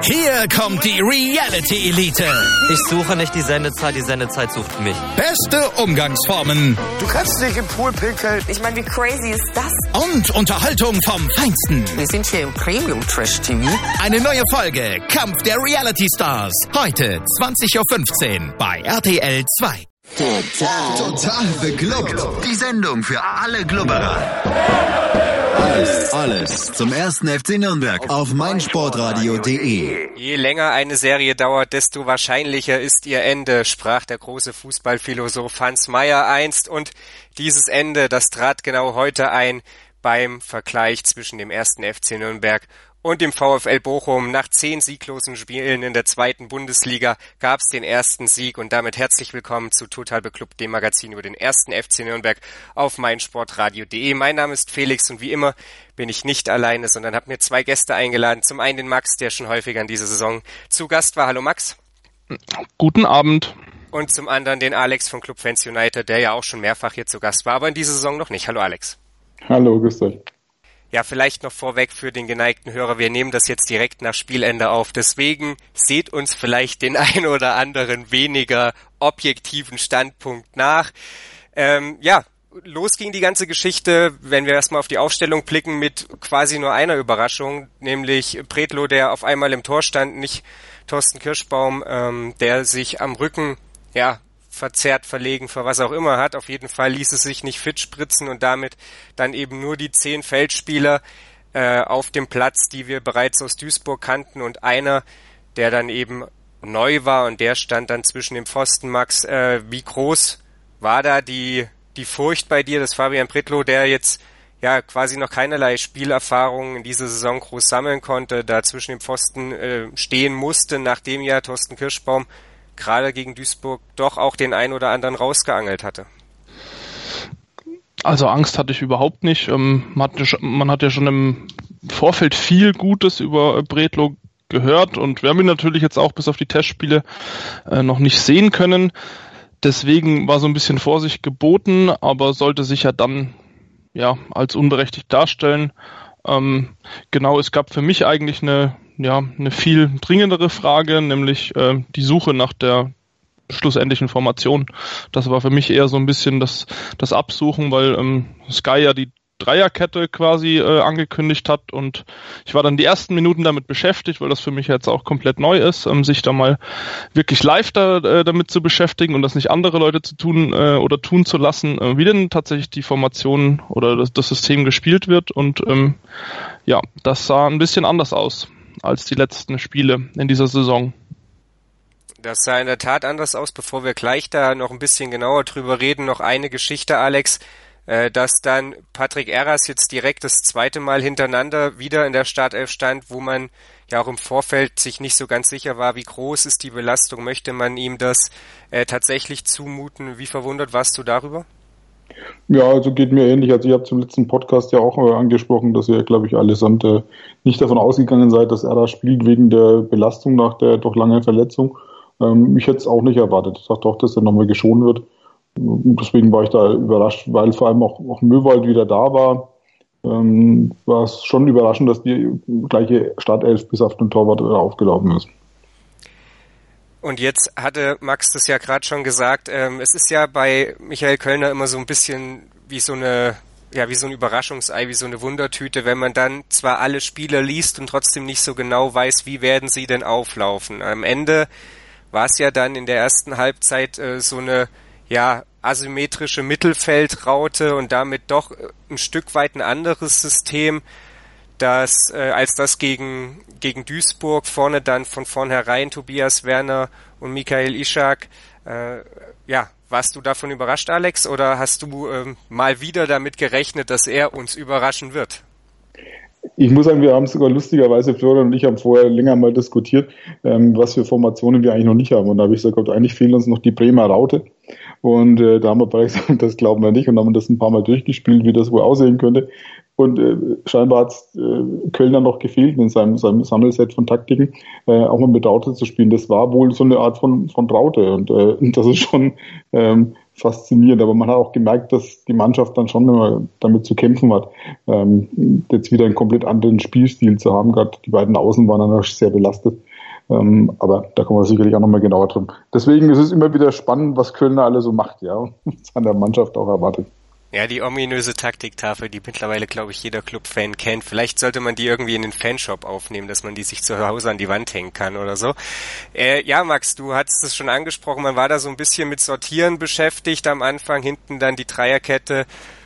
Hier kommt die Reality-Elite. Ich suche nicht die Sendezeit sucht mich. Beste Umgangsformen. Du kannst nicht im Pool pinkeln. Ich meine, wie crazy ist das? Und Unterhaltung vom Feinsten. Wir sind hier im Premium-Trash-TV. Eine neue Folge Kampf der Reality-Stars. Heute 20.15 Uhr bei RTL 2. Total beglückt. Die Sendung für alle Glubberer. Alles zum 1. FC Nürnberg auf meinsportradio.de. Je länger eine Serie dauert, desto wahrscheinlicher ist ihr Ende, sprach der große Fußballphilosoph Hans Meyer einst. Und dieses Ende, das trat genau heute ein beim Vergleich zwischen dem 1. FC Nürnberg und dem VfL Bochum. Nach 10 sieglosen Spielen in der 2. Bundesliga gab es den ersten Sieg und damit herzlich willkommen zu Total Beklubbt, dem Magazin über den 1. FC Nürnberg auf meinsportradio.de. Mein Name ist Felix und wie immer bin ich nicht alleine, sondern habe mir 2 Gäste eingeladen. Zum einen den Max, der schon häufiger in dieser Saison zu Gast war. Hallo Max. Guten Abend. Und zum anderen den Alex von Club Fans United, der ja auch schon mehrfach hier zu Gast war, aber in dieser Saison noch nicht. Hallo Alex. Hallo, grüß euch. Ja, vielleicht noch vorweg für den geneigten Hörer, wir nehmen das jetzt direkt nach Spielende auf, deswegen seht uns vielleicht den ein oder anderen weniger objektiven Standpunkt nach. Los ging die ganze Geschichte, wenn wir erstmal auf die Aufstellung blicken, mit quasi nur einer Überraschung, nämlich Bredlow, der auf einmal im Tor stand, nicht Thorsten Kirschbaum, der sich am Rücken, verzerrt, verlegen, für was auch immer hat. Auf jeden Fall ließ es sich nicht fit spritzen und damit dann eben nur die 10 Feldspieler auf dem Platz, die wir bereits aus Duisburg kannten und einer, der dann eben neu war und der stand dann zwischen dem Pfosten. Max, wie groß war da die Furcht bei dir, dass Fabian Bredlow, der jetzt quasi noch keinerlei Spielerfahrung in dieser Saison groß sammeln konnte, da zwischen dem Pfosten stehen musste, nachdem ja Thorsten Kirschbaum gerade gegen Duisburg doch auch den einen oder anderen rausgeangelt hatte? Also Angst hatte ich überhaupt nicht. Man hat ja schon im Vorfeld viel Gutes über Bredlow gehört und wir haben ihn natürlich jetzt auch bis auf die Testspiele noch nicht sehen können. Deswegen war so ein bisschen Vorsicht geboten, aber sollte sich ja dann als unberechtigt darstellen. Es gab für mich eigentlich eine viel dringendere Frage, nämlich die Suche nach der schlussendlichen Formation. Das war für mich eher so ein bisschen das Absuchen, weil Sky ja die Dreierkette quasi angekündigt hat und ich war dann die ersten Minuten damit beschäftigt, weil das für mich jetzt auch komplett neu ist, sich da mal wirklich live damit zu beschäftigen und das nicht andere Leute zu tun oder tun zu lassen, wie denn tatsächlich die Formation oder das System gespielt wird und das sah ein bisschen anders aus als die letzten Spiele in dieser Saison. Das sah in der Tat anders aus. Bevor wir gleich da noch ein bisschen genauer drüber reden, noch eine Geschichte, Alex, dass dann Patrick Erras jetzt direkt das 2. Mal hintereinander wieder in der Startelf stand, wo man ja auch im Vorfeld sich nicht so ganz sicher war, wie groß ist die Belastung, möchte man ihm das tatsächlich zumuten. Wie verwundert warst du darüber? Ja, also geht mir ähnlich. Also ich habe zum letzten Podcast ja auch angesprochen, dass ihr, glaube ich, allesamt nicht davon ausgegangen seid, dass er spielt wegen der Belastung nach der doch langen Verletzung. Ich hätte es auch nicht erwartet. Ich dachte auch, dass er nochmal geschont wird. Deswegen war ich da überrascht, weil vor allem auch Möwald wieder da war. War es schon überraschend, dass die gleiche Startelf bis auf den Torwart aufgelaufen ist. Und jetzt hatte Max das ja gerade schon gesagt, es ist ja bei Michael Kölner immer so ein bisschen wie so ein Überraschungsei, wie so eine Wundertüte, wenn man dann zwar alle Spieler liest und trotzdem nicht so genau weiß, wie werden sie denn auflaufen. Am Ende war es ja dann in der ersten Halbzeit so eine asymmetrische Mittelfeldraute und damit doch ein Stück weit ein anderes System, als das gegen Duisburg, vorne dann von vornherein Tobias Werner und Michael Ishak. Warst du davon überrascht, Alex, oder hast du mal wieder damit gerechnet, dass er uns überraschen wird? Ich muss sagen, wir haben sogar lustigerweise, Florian und ich haben vorher länger mal diskutiert, was für Formationen wir eigentlich noch nicht haben. Und da habe ich gesagt, eigentlich fehlen uns noch die Bremer Raute. Und da haben wir beide gesagt, das glauben wir nicht und haben das ein paar Mal durchgespielt, wie das wohl aussehen könnte. Und scheinbar hat es Kölner noch gefehlt in seinem Sammelset von Taktiken, auch mal mit Raute zu spielen. Das war wohl so eine Art von Raute und das ist schon faszinierend. Aber man hat auch gemerkt, dass die Mannschaft dann schon immer damit zu kämpfen hat, jetzt wieder einen komplett anderen Spielstil zu haben. Gerade die beiden Außen waren dann auch sehr belastet. Aber da kommen wir sicherlich auch nochmal genauer drum. Deswegen ist es immer wieder spannend, was Köln alle so macht, ja, und was an der Mannschaft auch erwartet. Ja, die ominöse Taktiktafel, die mittlerweile, glaube ich, jeder Clubfan kennt. Vielleicht sollte man die irgendwie in den Fanshop aufnehmen, dass man die sich zu Hause an die Wand hängen kann oder so. Ja, Max, du hattest es schon angesprochen, man war da so ein bisschen mit Sortieren beschäftigt am Anfang, hinten dann die Dreierkette,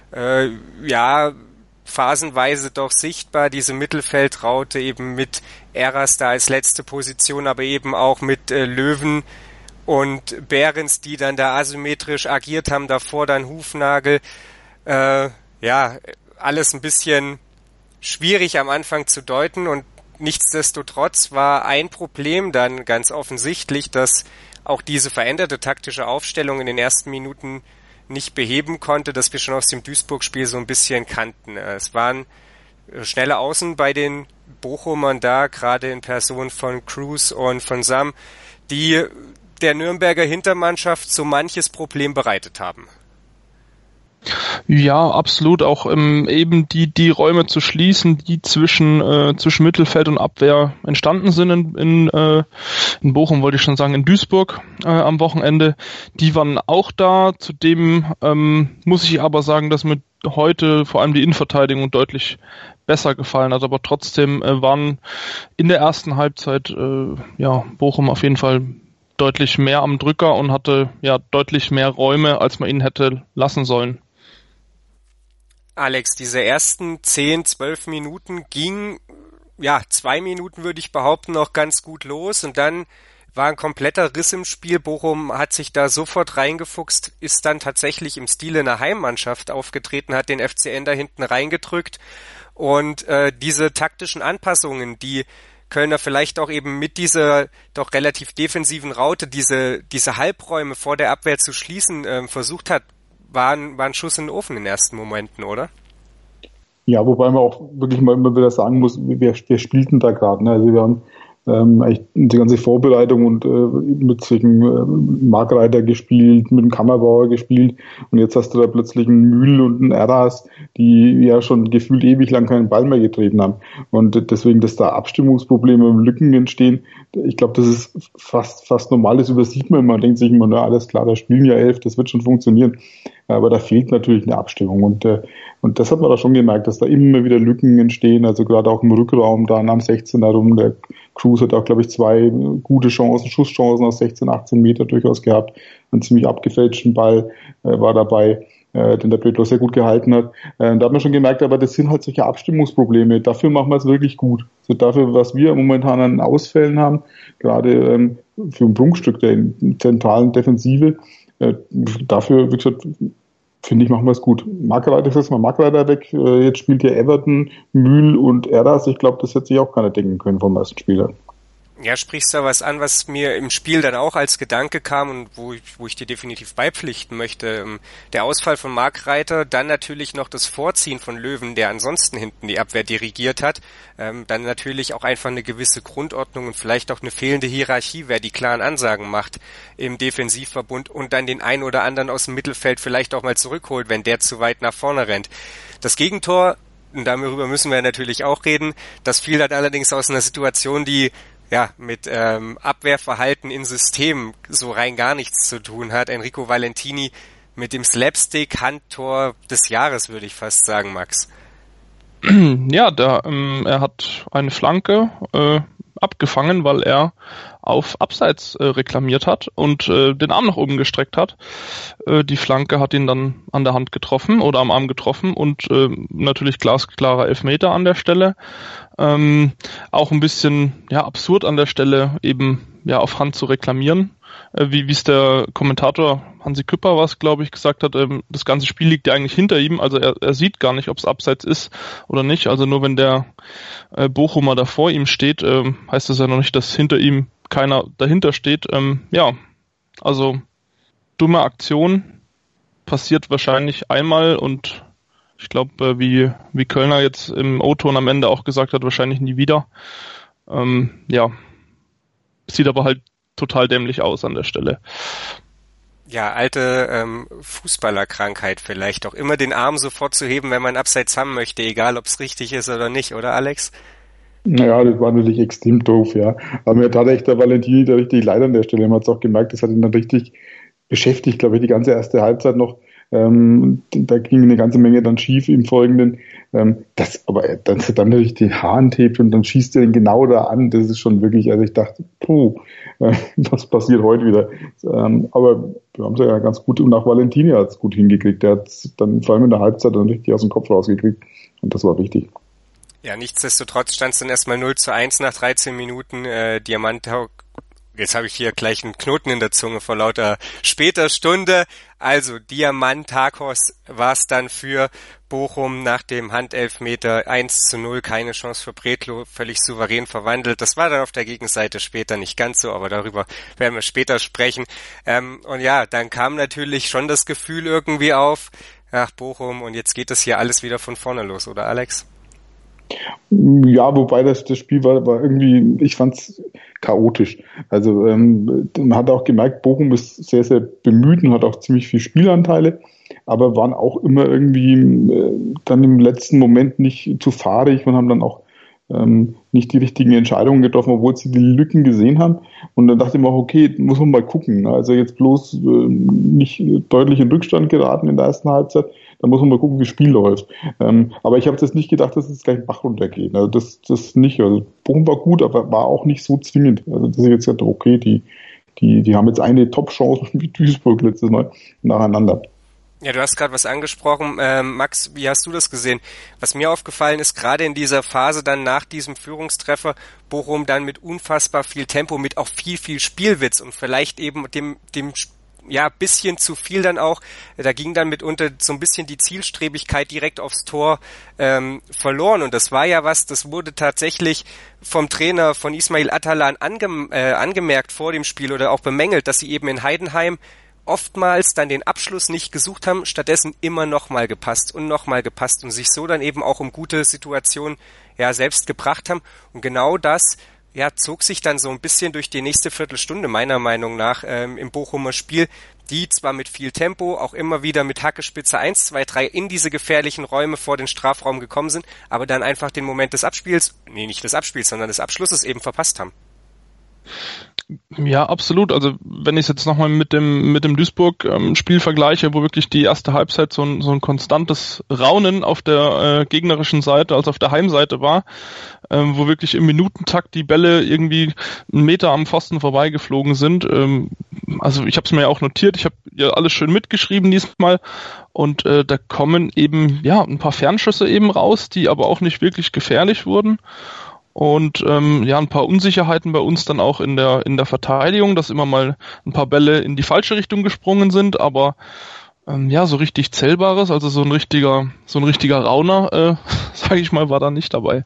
phasenweise doch sichtbar, diese Mittelfeldraute eben mit Eras da als letzte Position, aber eben auch mit Löwen und Behrens, die dann da asymmetrisch agiert haben, davor dann Hufnagel. Alles ein bisschen schwierig am Anfang zu deuten und nichtsdestotrotz war ein Problem dann ganz offensichtlich, dass auch diese veränderte taktische Aufstellung in den ersten Minuten nicht beheben konnte, dass wir schon aus dem Duisburg-Spiel so ein bisschen kannten. Es waren schnelle Außen bei den Bochumern da, gerade in Person von Cruz und von Sam, die der Nürnberger Hintermannschaft so manches Problem bereitet haben. Ja, absolut. Auch eben die Räume zu schließen, die zwischen Mittelfeld und Abwehr entstanden sind in Bochum, wollte ich schon sagen, in Duisburg am Wochenende. Die waren auch da. Zudem muss ich aber sagen, dass mir heute vor allem die Innenverteidigung deutlich besser gefallen hat. Aber trotzdem waren in der ersten Halbzeit Bochum auf jeden Fall deutlich mehr am Drücker und hatte deutlich mehr Räume, als man ihnen hätte lassen sollen. Alex, diese ersten 10-12 Minuten ging, 2 Minuten würde ich behaupten, noch ganz gut los und dann war ein kompletter Riss im Spiel. Bochum hat sich da sofort reingefuchst, ist dann tatsächlich im Stile einer Heimmannschaft aufgetreten, hat den FCN da hinten reingedrückt und diese taktischen Anpassungen, die Kölner vielleicht auch eben mit dieser doch relativ defensiven Raute, diese Halbräume vor der Abwehr zu schließen, versucht hat, war ein Schuss in den Ofen in den ersten Momenten, oder? Ja, wobei man auch wirklich mal immer wieder sagen muss, wer spielt denn da gerade? Ne? Also wir haben eigentlich die ganze Vorbereitung und mit solchen Markreiter gespielt, mit dem Kammerbauer gespielt und jetzt hast du da plötzlich einen Mühl und einen Eras, die ja schon gefühlt ewig lang keinen Ball mehr getreten haben und deswegen, dass da Abstimmungsprobleme und Lücken entstehen, ich glaube, das ist fast normal, das übersieht man immer, denkt sich immer, na alles klar, da spielen ja 11, das wird schon funktionieren, aber da fehlt natürlich eine Abstimmung und das hat man da schon gemerkt, dass da immer wieder Lücken entstehen, also gerade auch im Rückraum da am 16er rum, der Cruz hat auch, glaube ich, 2 gute Chancen, Schusschancen aus 16, 18 Meter durchaus gehabt. Einen ziemlich abgefälschten Ball war dabei, den der Bredlow sehr gut gehalten hat. Da hat man schon gemerkt, aber das sind halt solche Abstimmungsprobleme. Dafür machen wir es wirklich gut. Also dafür, was wir momentan an Ausfällen haben, gerade für ein Prunkstück der zentralen Defensive, dafür, wie gesagt, finde ich, machen wir es gut. Markreiter ist jetzt mal Markreiter weg. Jetzt spielt hier Everton, Mühl und Eras. Ich glaube, das hätte sich auch keiner denken können vom ersten Spieler. Ja, sprichst du was an, was mir im Spiel dann auch als Gedanke kam und wo ich dir definitiv beipflichten möchte. Der Ausfall von Markreiter, dann natürlich noch das Vorziehen von Löwen, der ansonsten hinten die Abwehr dirigiert hat. Dann natürlich auch einfach eine gewisse Grundordnung und vielleicht auch eine fehlende Hierarchie, wer die klaren Ansagen macht im Defensivverbund und dann den einen oder anderen aus dem Mittelfeld vielleicht auch mal zurückholt, wenn der zu weit nach vorne rennt. Das Gegentor, und darüber müssen wir natürlich auch reden, das fiel dann allerdings aus einer Situation, die mit Abwehrverhalten in Systemen so rein gar nichts zu tun hat. Enrico Valentini mit dem Slapstick-Handtor des Jahres, würde ich fast sagen, Max. Ja, er hat eine Flanke abgefangen, weil er auf Abseits reklamiert hat und den Arm nach oben gestreckt hat. Die Flanke hat ihn dann an der Hand getroffen oder am Arm getroffen und natürlich glasklarer Elfmeter an der Stelle. Auch ein bisschen absurd an der Stelle eben auf Hand zu reklamieren. Wie es der Kommentator Hansi Küpper glaube ich, gesagt hat, das ganze Spiel liegt ja eigentlich hinter ihm, also er sieht gar nicht, ob es Abseits ist oder nicht, also nur wenn der Bochumer da vor ihm steht, heißt das ja noch nicht, dass hinter ihm keiner dahinter steht. Also dumme Aktion, passiert wahrscheinlich einmal und ich glaube, wie Kölner jetzt im O-Ton am Ende auch gesagt hat, wahrscheinlich nie wieder. Sieht aber halt total dämlich aus an der Stelle. Ja, alte Fußballerkrankheit vielleicht auch. Immer den Arm sofort zu heben, wenn man Abseits haben möchte, egal ob es richtig ist oder nicht, oder Alex? Naja, das war natürlich extrem doof, ja. Aber mir tat echt der Valentini da richtig leid an der Stelle. Man hat es auch gemerkt, das hat ihn dann richtig beschäftigt, glaube ich, die ganze erste Halbzeit noch. Da ging eine ganze Menge dann schief im Folgenden. Aber dann natürlich den Hahn hebt und dann schießt er ihn genau da an. Das ist schon wirklich, also ich dachte, was passiert heute wieder? Aber wir haben es ja ganz gut, und auch Valentini hat es gut hingekriegt. Der hat es dann vor allem in der Halbzeit dann richtig aus dem Kopf rausgekriegt. Und das war wichtig. Ja, nichtsdestotrotz stand es dann erstmal 0:1 nach 13 Minuten. Jetzt habe ich hier gleich einen Knoten in der Zunge vor lauter später Stunde. Also Diamantakos war es dann für Bochum nach dem Handelfmeter 1:0. Keine Chance für Bredlow, völlig souverän verwandelt. Das war dann auf der Gegenseite später nicht ganz so, aber darüber werden wir später sprechen. Und ja, dann kam natürlich schon das Gefühl irgendwie auf, ach Bochum, und jetzt geht das hier alles wieder von vorne los, oder Alex? Ja, wobei das Spiel war irgendwie, ich fand's chaotisch. Also man hat auch gemerkt, Bochum ist sehr, sehr bemüht und hat auch ziemlich viel Spielanteile, aber waren auch immer irgendwie dann im letzten Moment nicht zu fahrig und haben dann auch nicht die richtigen Entscheidungen getroffen, obwohl sie die Lücken gesehen haben. Und dann dachte ich mir auch, okay, muss man mal gucken. Also jetzt bloß nicht deutlich in Rückstand geraten in der ersten Halbzeit, dann muss man mal gucken, wie das Spiel läuft. Aber ich habe jetzt nicht gedacht, dass es gleich Bach runtergeht. Also das nicht. Also Bochum war gut, aber war auch nicht so zwingend. Also dass ich jetzt gesagt, okay, die haben jetzt eine Top-Chance wie Duisburg letztes Mal nacheinander. Ja, du hast gerade was angesprochen. Max, wie hast du das gesehen? Was mir aufgefallen ist, gerade in dieser Phase dann nach diesem Führungstreffer, Bochum dann mit unfassbar viel Tempo, mit auch viel, viel Spielwitz und vielleicht eben dem bisschen zu viel dann auch. Da ging dann mitunter so ein bisschen die Zielstrebigkeit direkt aufs Tor verloren. Und das war ja was, das wurde tatsächlich vom Trainer von Ismail Atalan angemerkt vor dem Spiel oder auch bemängelt, dass sie eben in Heidenheim oftmals dann den Abschluss nicht gesucht haben, stattdessen immer nochmal gepasst und sich so dann eben auch um gute Situationen selbst gebracht haben. Und genau das zog sich dann so ein bisschen durch die nächste Viertelstunde meiner Meinung nach im Bochumer Spiel, die zwar mit viel Tempo, auch immer wieder mit Hackespitze 1, 2, 3 in diese gefährlichen Räume vor den Strafraum gekommen sind, aber dann einfach den Moment des Abschlusses eben verpasst haben. Ja, absolut. Also wenn ich es jetzt nochmal mit dem Duisburg-Spiel vergleiche, wo wirklich die erste Halbzeit so ein konstantes Raunen auf der gegnerischen Seite, also auf der Heimseite war, wo wirklich im Minutentakt die Bälle irgendwie 1 Meter am Pfosten vorbeigeflogen sind. Also ich habe es mir ja auch notiert, ich habe ja alles schön mitgeschrieben diesmal und da kommen eben ein paar Fernschüsse eben raus, die aber auch nicht wirklich gefährlich wurden. Und ein paar Unsicherheiten bei uns dann auch in der Verteidigung, dass immer mal ein paar Bälle in die falsche Richtung gesprungen sind, aber so richtig Zählbares, also so ein richtiger Rauner, sage ich mal, war da nicht dabei.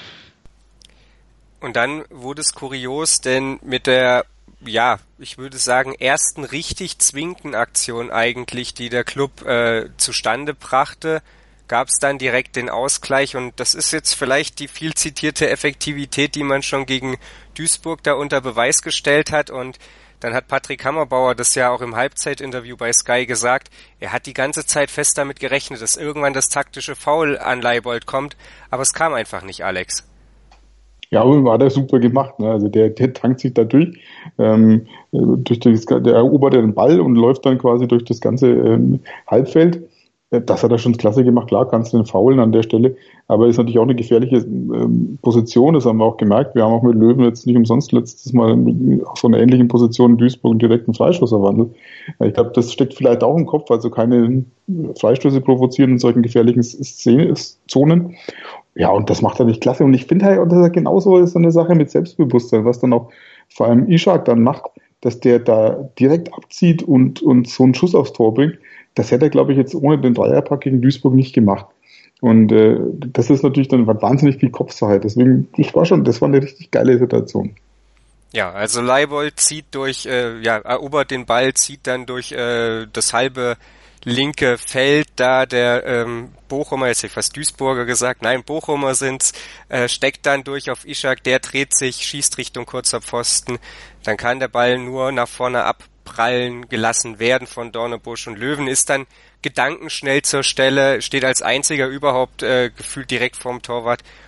Und dann wurde es kurios, denn mit der, ich würde sagen, ersten richtig zwingenden Aktion eigentlich, die der Club zustande brachte, gab es dann direkt den Ausgleich und das ist jetzt vielleicht die viel zitierte Effektivität, die man schon gegen Duisburg da unter Beweis gestellt hat und dann hat Patrick Hammerbauer das ja auch im Halbzeitinterview bei Sky gesagt, er hat die ganze Zeit fest damit gerechnet, dass irgendwann das taktische Foul an Leibold kommt, aber es kam einfach nicht, Alex. Ja, aber hat er super gemacht, ne? Also der tankt sich da durch, der erobert den Ball und läuft dann quasi durch das ganze Halbfeld. Das hat er schon klasse gemacht, klar, kannst du den faulen an der Stelle, aber ist natürlich auch eine gefährliche Position, das haben wir auch gemerkt. Wir haben auch mit Löwen jetzt nicht umsonst letztes Mal auf so einer ähnlichen Position in Duisburg einen direkten Freistoß erwandelt. Ich glaube, das steckt vielleicht auch im Kopf, also keine Freistöße provozieren in solchen gefährlichen Zonen. Ja, und das macht er nicht klasse. Und ich finde halt, das ist genauso so eine Sache mit Selbstbewusstsein, was dann auch vor allem Ishak dann macht, dass der da direkt abzieht und so einen Schuss aufs Tor bringt. Das hätte er, glaube ich, jetzt ohne den Dreierpack gegen Duisburg nicht gemacht. Und das ist natürlich dann wahnsinnig viel Kopfsache. Deswegen, das war eine richtig geile Situation. Ja, also Leibold erobert den Ball, zieht dann durch das halbe linke Feld da, der Bochumer, jetzt hätte ich fast Duisburger gesagt, nein, Bochumer sind's, steckt dann durch auf Ishak, der dreht sich, schießt Richtung kurzer Pfosten, dann kann der Ball nur nach vorne abprallen gelassen werden von Dornebusch und Löwen ist dann gedankenschnell zur Stelle, steht als einziger überhaupt gefühlt direkt vorm Torwart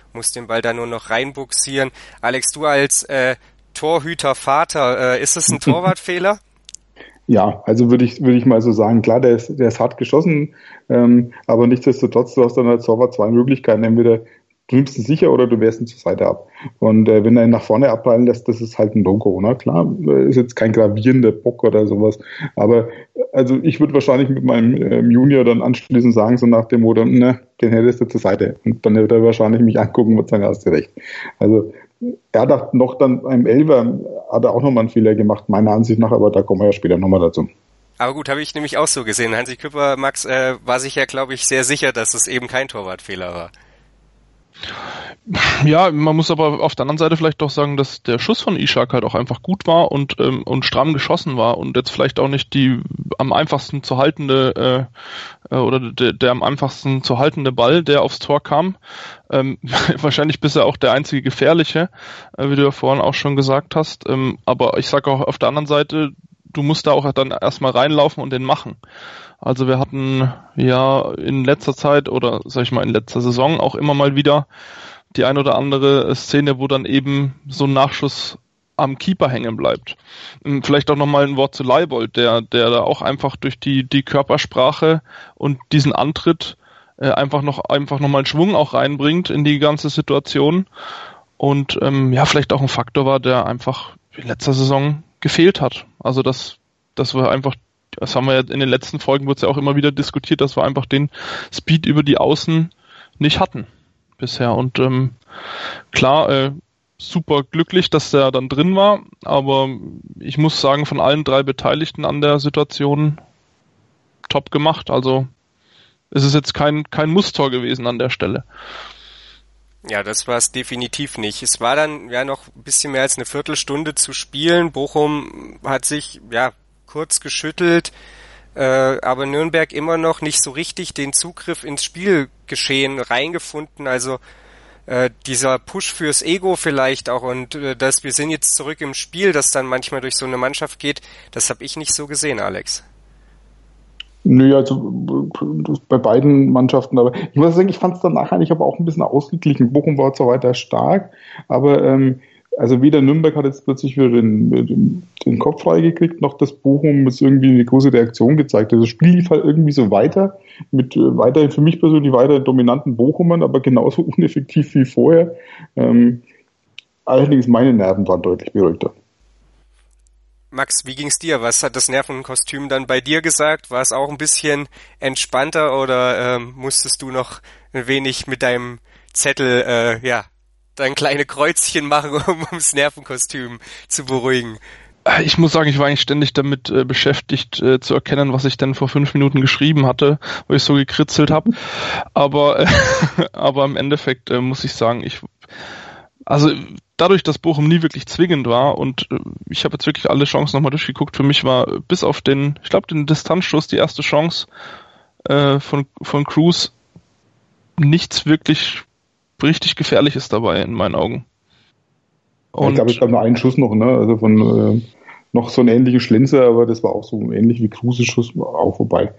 muss den Ball da nur noch reinbuxieren. Alex, du als Torhüter-Vater, ist es ein Torwartfehler? Ja, also würde ich mal so sagen, klar, der ist hart geschossen, aber nichtsdestotrotz, du hast dann als Torwart zwei Möglichkeiten, entweder du nimmst ihn sicher oder du wehrst ihn zur Seite ab. Und wenn er ihn nach vorne abprallen lässt, das ist halt ein No-Go, ne? Klar, ist jetzt kein gravierender Bock oder sowas, aber also ich würde wahrscheinlich mit meinem Junior dann anschließend sagen, so nach dem Motto, ne, den hättest du zur Seite. Und dann wird er wahrscheinlich mich angucken und sagen, hast du recht. Also er hat noch dann beim Elfer hat er auch nochmal einen Fehler gemacht, meiner Ansicht nach, aber da kommen wir ja später nochmal dazu. Aber gut, habe ich nämlich auch so gesehen. Hansi Küpper, Max, war sich ja, glaube ich, sehr sicher, dass es eben kein Torwartfehler war. Ja, man muss aber auf der anderen Seite vielleicht doch sagen, dass der Schuss von Ishak halt auch einfach gut war und stramm geschossen war und jetzt vielleicht auch nicht die am einfachsten zu haltende oder der am einfachsten zu haltende Ball, der aufs Tor kam. Wahrscheinlich bisher auch der einzige gefährliche, wie du ja vorhin auch schon gesagt hast. Aber ich sage auch auf der anderen Seite, du musst da auch dann erstmal reinlaufen und den machen. Also wir hatten ja in letzter Zeit oder sag ich mal in letzter Saison auch immer mal wieder die ein oder andere Szene, wo dann eben so ein Nachschuss am Keeper hängen bleibt. Vielleicht auch nochmal ein Wort zu Leibold, der da auch einfach durch die Körpersprache und diesen Antritt einfach noch mal einen Schwung auch reinbringt in die ganze Situation und vielleicht auch ein Faktor war, der einfach in letzter Saison gefehlt hat. Also das war einfach, das haben wir ja in den letzten Folgen, wurde es ja auch immer wieder diskutiert, dass wir einfach den Speed über die Außen nicht hatten bisher. Und klar, super glücklich, dass der dann drin war, aber ich muss sagen, von allen drei Beteiligten an der Situation top gemacht. Also es ist jetzt kein Musstor gewesen an der Stelle. Ja, das war es definitiv nicht. Es war dann ja noch ein bisschen mehr als eine Viertelstunde zu spielen. Bochum hat sich kurz geschüttelt, aber Nürnberg immer noch nicht so richtig den Zugriff ins Spielgeschehen reingefunden. Also dieser Push fürs Ego vielleicht auch und dass wir sind jetzt zurück im Spiel, das dann manchmal durch so eine Mannschaft geht, das habe ich nicht so gesehen, Alex. Nö, also bei beiden Mannschaften, aber ich muss sagen, ich fand es danach eigentlich aber auch ein bisschen ausgeglichen. Bochum war zwar weiter stark, aber also weder Nürnberg hat jetzt plötzlich wieder den Kopf freigekriegt, noch das Bochum ist irgendwie eine große Reaktion gezeigt. Also das Spiel lief halt irgendwie so weiter, mit weiterhin für mich persönlich weiter dominanten Bochumern, aber genauso uneffektiv wie vorher. Allerdings meine Nerven waren deutlich beruhigter. Max, wie ging's dir? Was hat das Nervenkostüm dann bei dir gesagt? War es auch ein bisschen entspannter oder musstest du noch ein wenig mit deinem Zettel dein kleine Kreuzchen machen, um das Nervenkostüm zu beruhigen? Ich muss sagen, ich war eigentlich ständig damit beschäftigt, zu erkennen, was ich denn vor 5 Minuten geschrieben hatte, wo ich so gekritzelt habe. Aber im Endeffekt muss ich sagen, also dadurch, dass Bochum nie wirklich zwingend war und ich habe jetzt wirklich alle Chancen nochmal durchgeguckt, für mich war bis auf den Distanzschuss die erste Chance von Cruz nichts wirklich richtig Gefährliches dabei in meinen Augen. Und ich glaube nur einen Schuss noch, ne? Also von noch so ein ähnlicher Schlenzer, aber das war auch so ähnlich wie Cruzes Schuss, auch vorbei.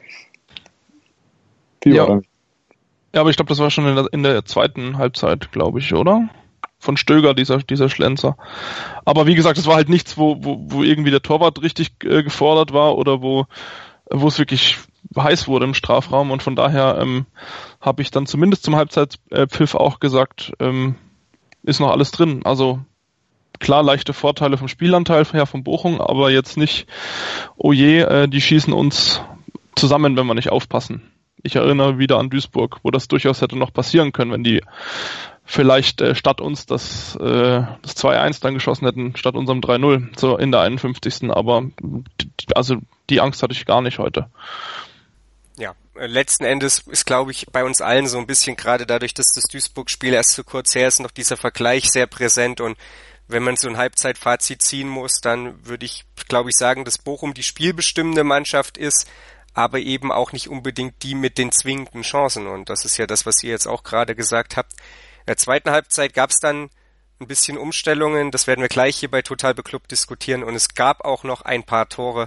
Ja, aber ich glaube, das war schon in der zweiten Halbzeit, glaube ich, oder? Von Stöger, dieser Schlenzer. Aber wie gesagt, es war halt nichts, wo irgendwie der Torwart richtig gefordert war oder wo es wirklich heiß wurde im Strafraum und von daher habe ich dann zumindest zum Halbzeitpfiff auch gesagt, ist noch alles drin. Also klar, leichte Vorteile vom Spielanteil her von Bochum, aber jetzt nicht, oh je, die schießen uns zusammen, wenn wir nicht aufpassen. Ich erinnere wieder an Duisburg, wo das durchaus hätte noch passieren können, wenn die vielleicht statt uns das 2-1 dann geschossen hätten, statt unserem 3-0 so in der 51. Aber also die Angst hatte ich gar nicht heute. Ja, letzten Endes ist, glaube ich, bei uns allen so ein bisschen, gerade dadurch, dass das Duisburg-Spiel erst so kurz her ist, noch dieser Vergleich sehr präsent und wenn man so ein Halbzeitfazit ziehen muss, dann würde ich, glaube ich, sagen, dass Bochum die spielbestimmende Mannschaft ist, aber eben auch nicht unbedingt die mit den zwingenden Chancen und das ist ja das, was ihr jetzt auch gerade gesagt habt. In der zweiten Halbzeit gab es dann ein bisschen Umstellungen, das werden wir gleich hier bei Total Beklubbt diskutieren und es gab auch noch ein paar Tore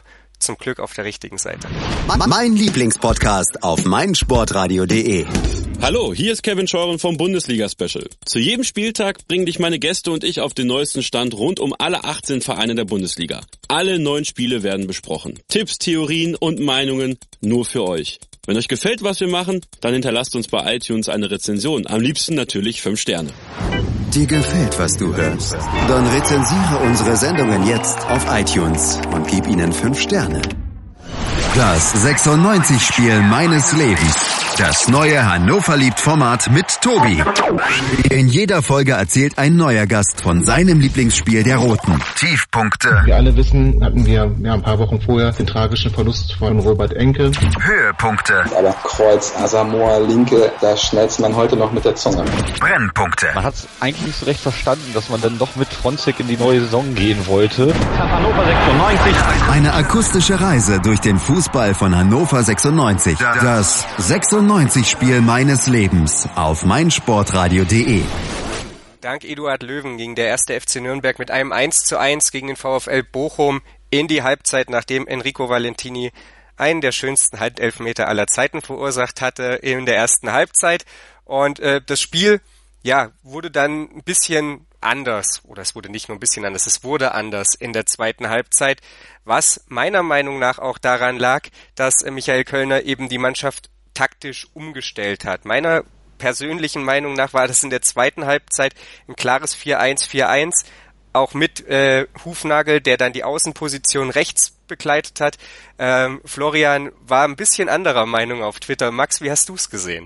zum Glück auf der richtigen Seite. Mein Lieblingspodcast auf meinsportradio.de. Hallo, hier ist Kevin Scheuren vom Bundesliga-Special. Zu jedem Spieltag bringen dich meine Gäste und ich auf den neuesten Stand rund um alle 18 Vereine der Bundesliga. Alle 9 Spiele werden besprochen. Tipps, Theorien und Meinungen nur für euch. Wenn euch gefällt, was wir machen, dann hinterlasst uns bei iTunes eine Rezension. Am liebsten natürlich 5 Sterne. Dir gefällt, was du hörst? Dann rezensiere unsere Sendungen jetzt auf iTunes und gib ihnen 5 Sterne. Das 96-Spiel meines Lebens. Das neue Hannover-liebt-Format mit Tobi. In jeder Folge erzählt ein neuer Gast von seinem Lieblingsspiel der Roten. Tiefpunkte. Wir alle wissen, hatten wir ein paar Wochen vorher den tragischen Verlust von Robert Enke. Höhepunkte. Aber Kreuz, Asamoah, Linke, da schnellt man heute noch mit der Zunge. Brennpunkte. Man hat es eigentlich nicht so recht verstanden, dass man dann doch mit Fronzek in die neue Saison gehen wollte. Hannover 96. Eine akustische Reise durch den Fußball von Hannover 96. Das 96-Spiel meines Lebens auf meinsportradio.de. Dank Eduard Löwen ging der 1. FC Nürnberg mit einem 1:1 gegen den VfL Bochum in die Halbzeit, nachdem Enrico Valentini einen der schönsten Handelfmeter aller Zeiten verursacht hatte in der ersten Halbzeit. Und das Spiel wurde dann ein bisschen anders, oder es wurde nicht nur ein bisschen anders, es wurde anders in der zweiten Halbzeit, was meiner Meinung nach auch daran lag, dass Michael Kölner eben die Mannschaft taktisch umgestellt hat. Meiner persönlichen Meinung nach war das in der zweiten Halbzeit ein klares 4-1, auch mit Hufnagel, der dann die Außenposition rechts begleitet hat. Florian war ein bisschen anderer Meinung auf Twitter. Max, wie hast du es gesehen?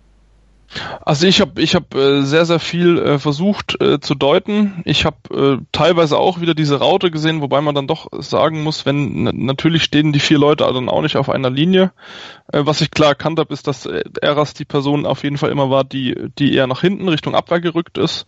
Also ich hab sehr, sehr viel versucht zu deuten. Ich habe teilweise auch wieder diese Raute gesehen, wobei man dann doch sagen muss, natürlich stehen die 4 Leute dann auch nicht auf einer Linie. Was ich klar erkannt habe, ist, dass Eras die Person auf jeden Fall immer war, die eher nach hinten Richtung Abwehr gerückt ist.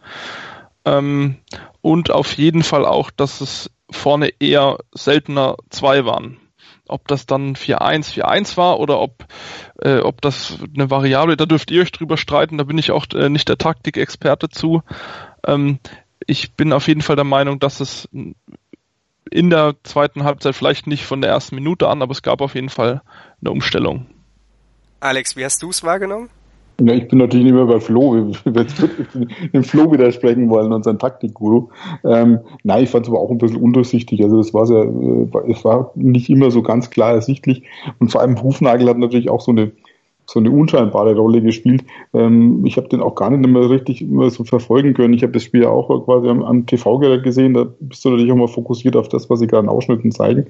Und auf jeden Fall auch, dass es vorne eher seltener 2 waren. Ob das dann 4-1 war oder ob das eine Variable, da dürft ihr euch drüber streiten, da bin ich auch nicht der Taktikexperte zu. Ich bin auf jeden Fall der Meinung, dass es in der zweiten Halbzeit, vielleicht nicht von der ersten Minute an, aber es gab auf jeden Fall eine Umstellung. Alex, wie hast du es wahrgenommen? Ja, ich bin natürlich nicht mehr bei Flo. Ich würde dem Flo widersprechen wollen, unseren Taktikguru. Nein, ich fand es aber auch ein bisschen undurchsichtig. Also es war nicht immer so ganz klar ersichtlich. Und vor allem Hufnagel hat natürlich auch so eine unscheinbare Rolle gespielt. Ich habe den auch gar nicht mehr richtig immer so verfolgen können. Ich habe das Spiel auch quasi am TV-Gerät gesehen. Da bist du natürlich auch mal fokussiert auf das, was sie gerade in Ausschnitten zeigen.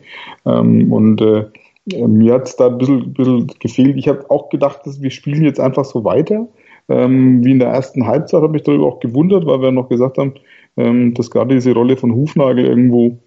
Mir hat es da ein bisschen gefehlt. Ich habe auch gedacht, dass wir spielen jetzt einfach so weiter. Wie in der ersten Halbzeit habe ich darüber auch gewundert, weil wir noch gesagt haben, dass gerade diese Rolle von Hufnagel irgendwo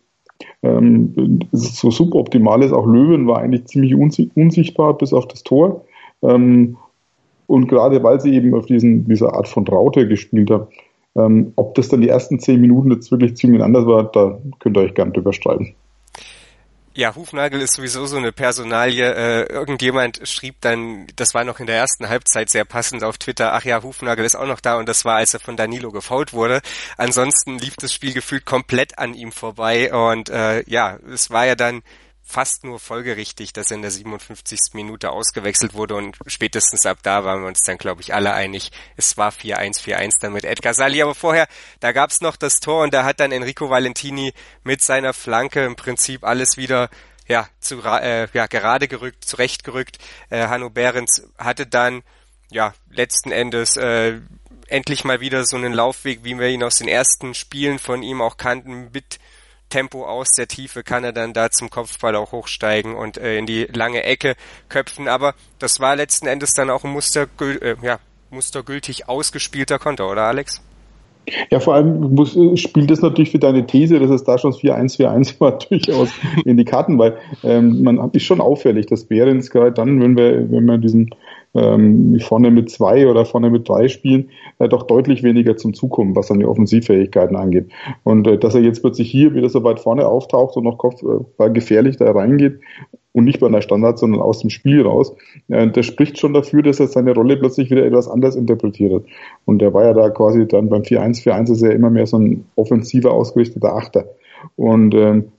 so suboptimal ist. Auch Löwen war eigentlich ziemlich unsichtbar bis auf das Tor. Und gerade weil sie eben auf dieser Art von Raute gespielt haben, ob das dann die ersten 10 Minuten jetzt wirklich ziemlich anders war, da könnt ihr euch gerne drüber streiten. Ja, Hufnagel ist sowieso so eine Personalie. Irgendjemand schrieb dann, das war noch in der ersten Halbzeit sehr passend auf Twitter, ach ja, Hufnagel ist auch noch da, und das war, als er von Danilo gefoult wurde. Ansonsten lief das Spiel gefühlt komplett an ihm vorbei, und es war ja dann fast nur folgerichtig, dass er in der 57. Minute ausgewechselt wurde, und spätestens ab da waren wir uns dann, glaube ich, alle einig, es war 4-1 dann mit Edgar Sali. Aber vorher, da gab's noch das Tor, und da hat dann Enrico Valentini mit seiner Flanke im Prinzip alles wieder gerade gerückt, zurechtgerückt. Hanno Behrens hatte dann letzten Endes endlich mal wieder so einen Laufweg, wie wir ihn aus den ersten Spielen von ihm auch kannten, mit Tempo aus der Tiefe kann er dann da zum Kopfball auch hochsteigen und in die lange Ecke köpfen. Aber das war letzten Endes dann auch ein mustergültig ausgespielter Konter, oder Alex? Ja, vor allem spielt das natürlich für deine These, dass es da schon 4-1 war, durchaus in die Karten, weil man ist schon auffällig, dass Behrens gerade dann, wenn wir diesen vorne mit 2 oder vorne mit 3 spielen, doch deutlich weniger zum Zug kommen, was seine Offensivfähigkeiten angeht. Und dass er jetzt plötzlich hier wieder so weit vorne auftaucht und noch Kopfball gefährlich da reingeht und nicht bei einer Standard, sondern aus dem Spiel raus, das spricht schon dafür, dass er seine Rolle plötzlich wieder etwas anders interpretiert hat. Und er war ja da quasi dann beim 4-1 ist er immer mehr so ein offensiver ausgerichteter Achter. Und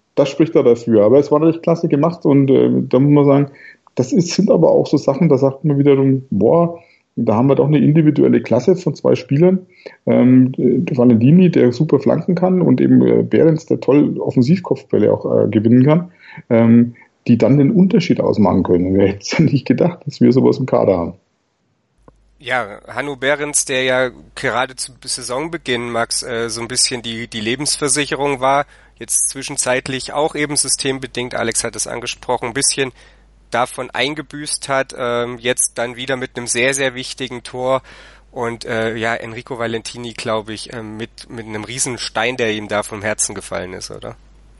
das spricht da dafür. Aber es war natürlich klasse gemacht und da muss man sagen, sind aber auch so Sachen, da sagt man wiederum, da haben wir doch eine individuelle Klasse von 2 Spielern. Valentini, der super flanken kann, und eben Behrens, der toll Offensivkopfbälle auch gewinnen kann, die dann den Unterschied ausmachen können. Wer hätte es ja nicht gedacht, dass wir sowas im Kader haben. Ja, Hanno Behrens, der ja gerade zu Saisonbeginn, Max, so ein bisschen die Lebensversicherung war, jetzt zwischenzeitlich auch eben systembedingt, Alex hat es angesprochen, ein bisschen davon eingebüßt hat, jetzt dann wieder mit einem sehr, sehr wichtigen Tor und Enrico Valentini, glaube ich, mit einem riesen Stein, der ihm da vom Herzen gefallen ist, oder?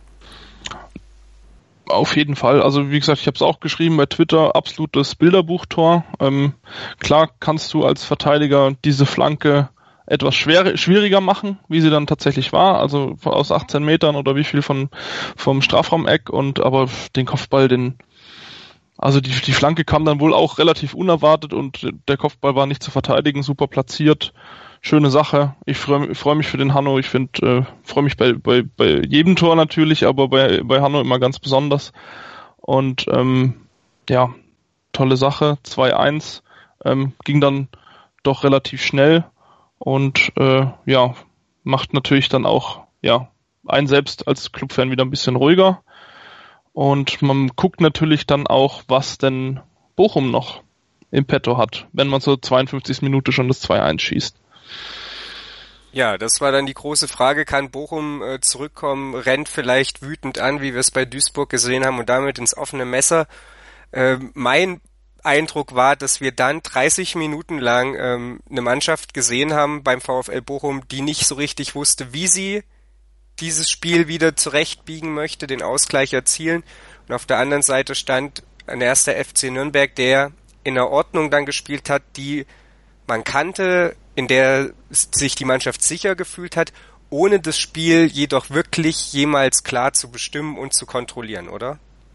Auf jeden Fall. Also wie gesagt, ich habe es auch geschrieben bei Twitter, absolutes Bilderbuchtor. Klar kannst du als Verteidiger diese Flanke etwas schwieriger machen, wie sie dann tatsächlich war, also aus 18 Metern oder wie viel vom Strafraumeck, aber den Kopfball, also die Flanke kam dann wohl auch relativ unerwartet und der Kopfball war nicht zu verteidigen, super platziert. Schöne Sache. Ich freu mich für den Hanno. Ich freue mich bei jedem Tor natürlich, aber bei Hanno immer ganz besonders. Und tolle Sache. 2-1 ging dann doch relativ schnell und macht natürlich dann auch einen selbst als Clubfan wieder ein bisschen ruhiger. Und man guckt natürlich dann auch, was denn Bochum noch im Petto hat, wenn man zur 52. Minute schon das 2-1 schießt. Ja, das war dann die große Frage, kann Bochum zurückkommen, rennt vielleicht wütend an, wie wir es bei Duisburg gesehen haben, und damit ins offene Messer. Mein Eindruck war, dass wir dann 30 Minuten lang eine Mannschaft gesehen haben beim VfL Bochum, die nicht so richtig wusste, wie sie dieses Spiel wieder zurechtbiegen möchte, den Ausgleich erzielen. Und auf der anderen Seite stand ein erster FC Nürnberg, der in der Ordnung dann gespielt hat, die man kannte, in der sich die Mannschaft sicher gefühlt hat, ohne das Spiel jedoch wirklich jemals klar zu bestimmen und zu kontrollieren, oder?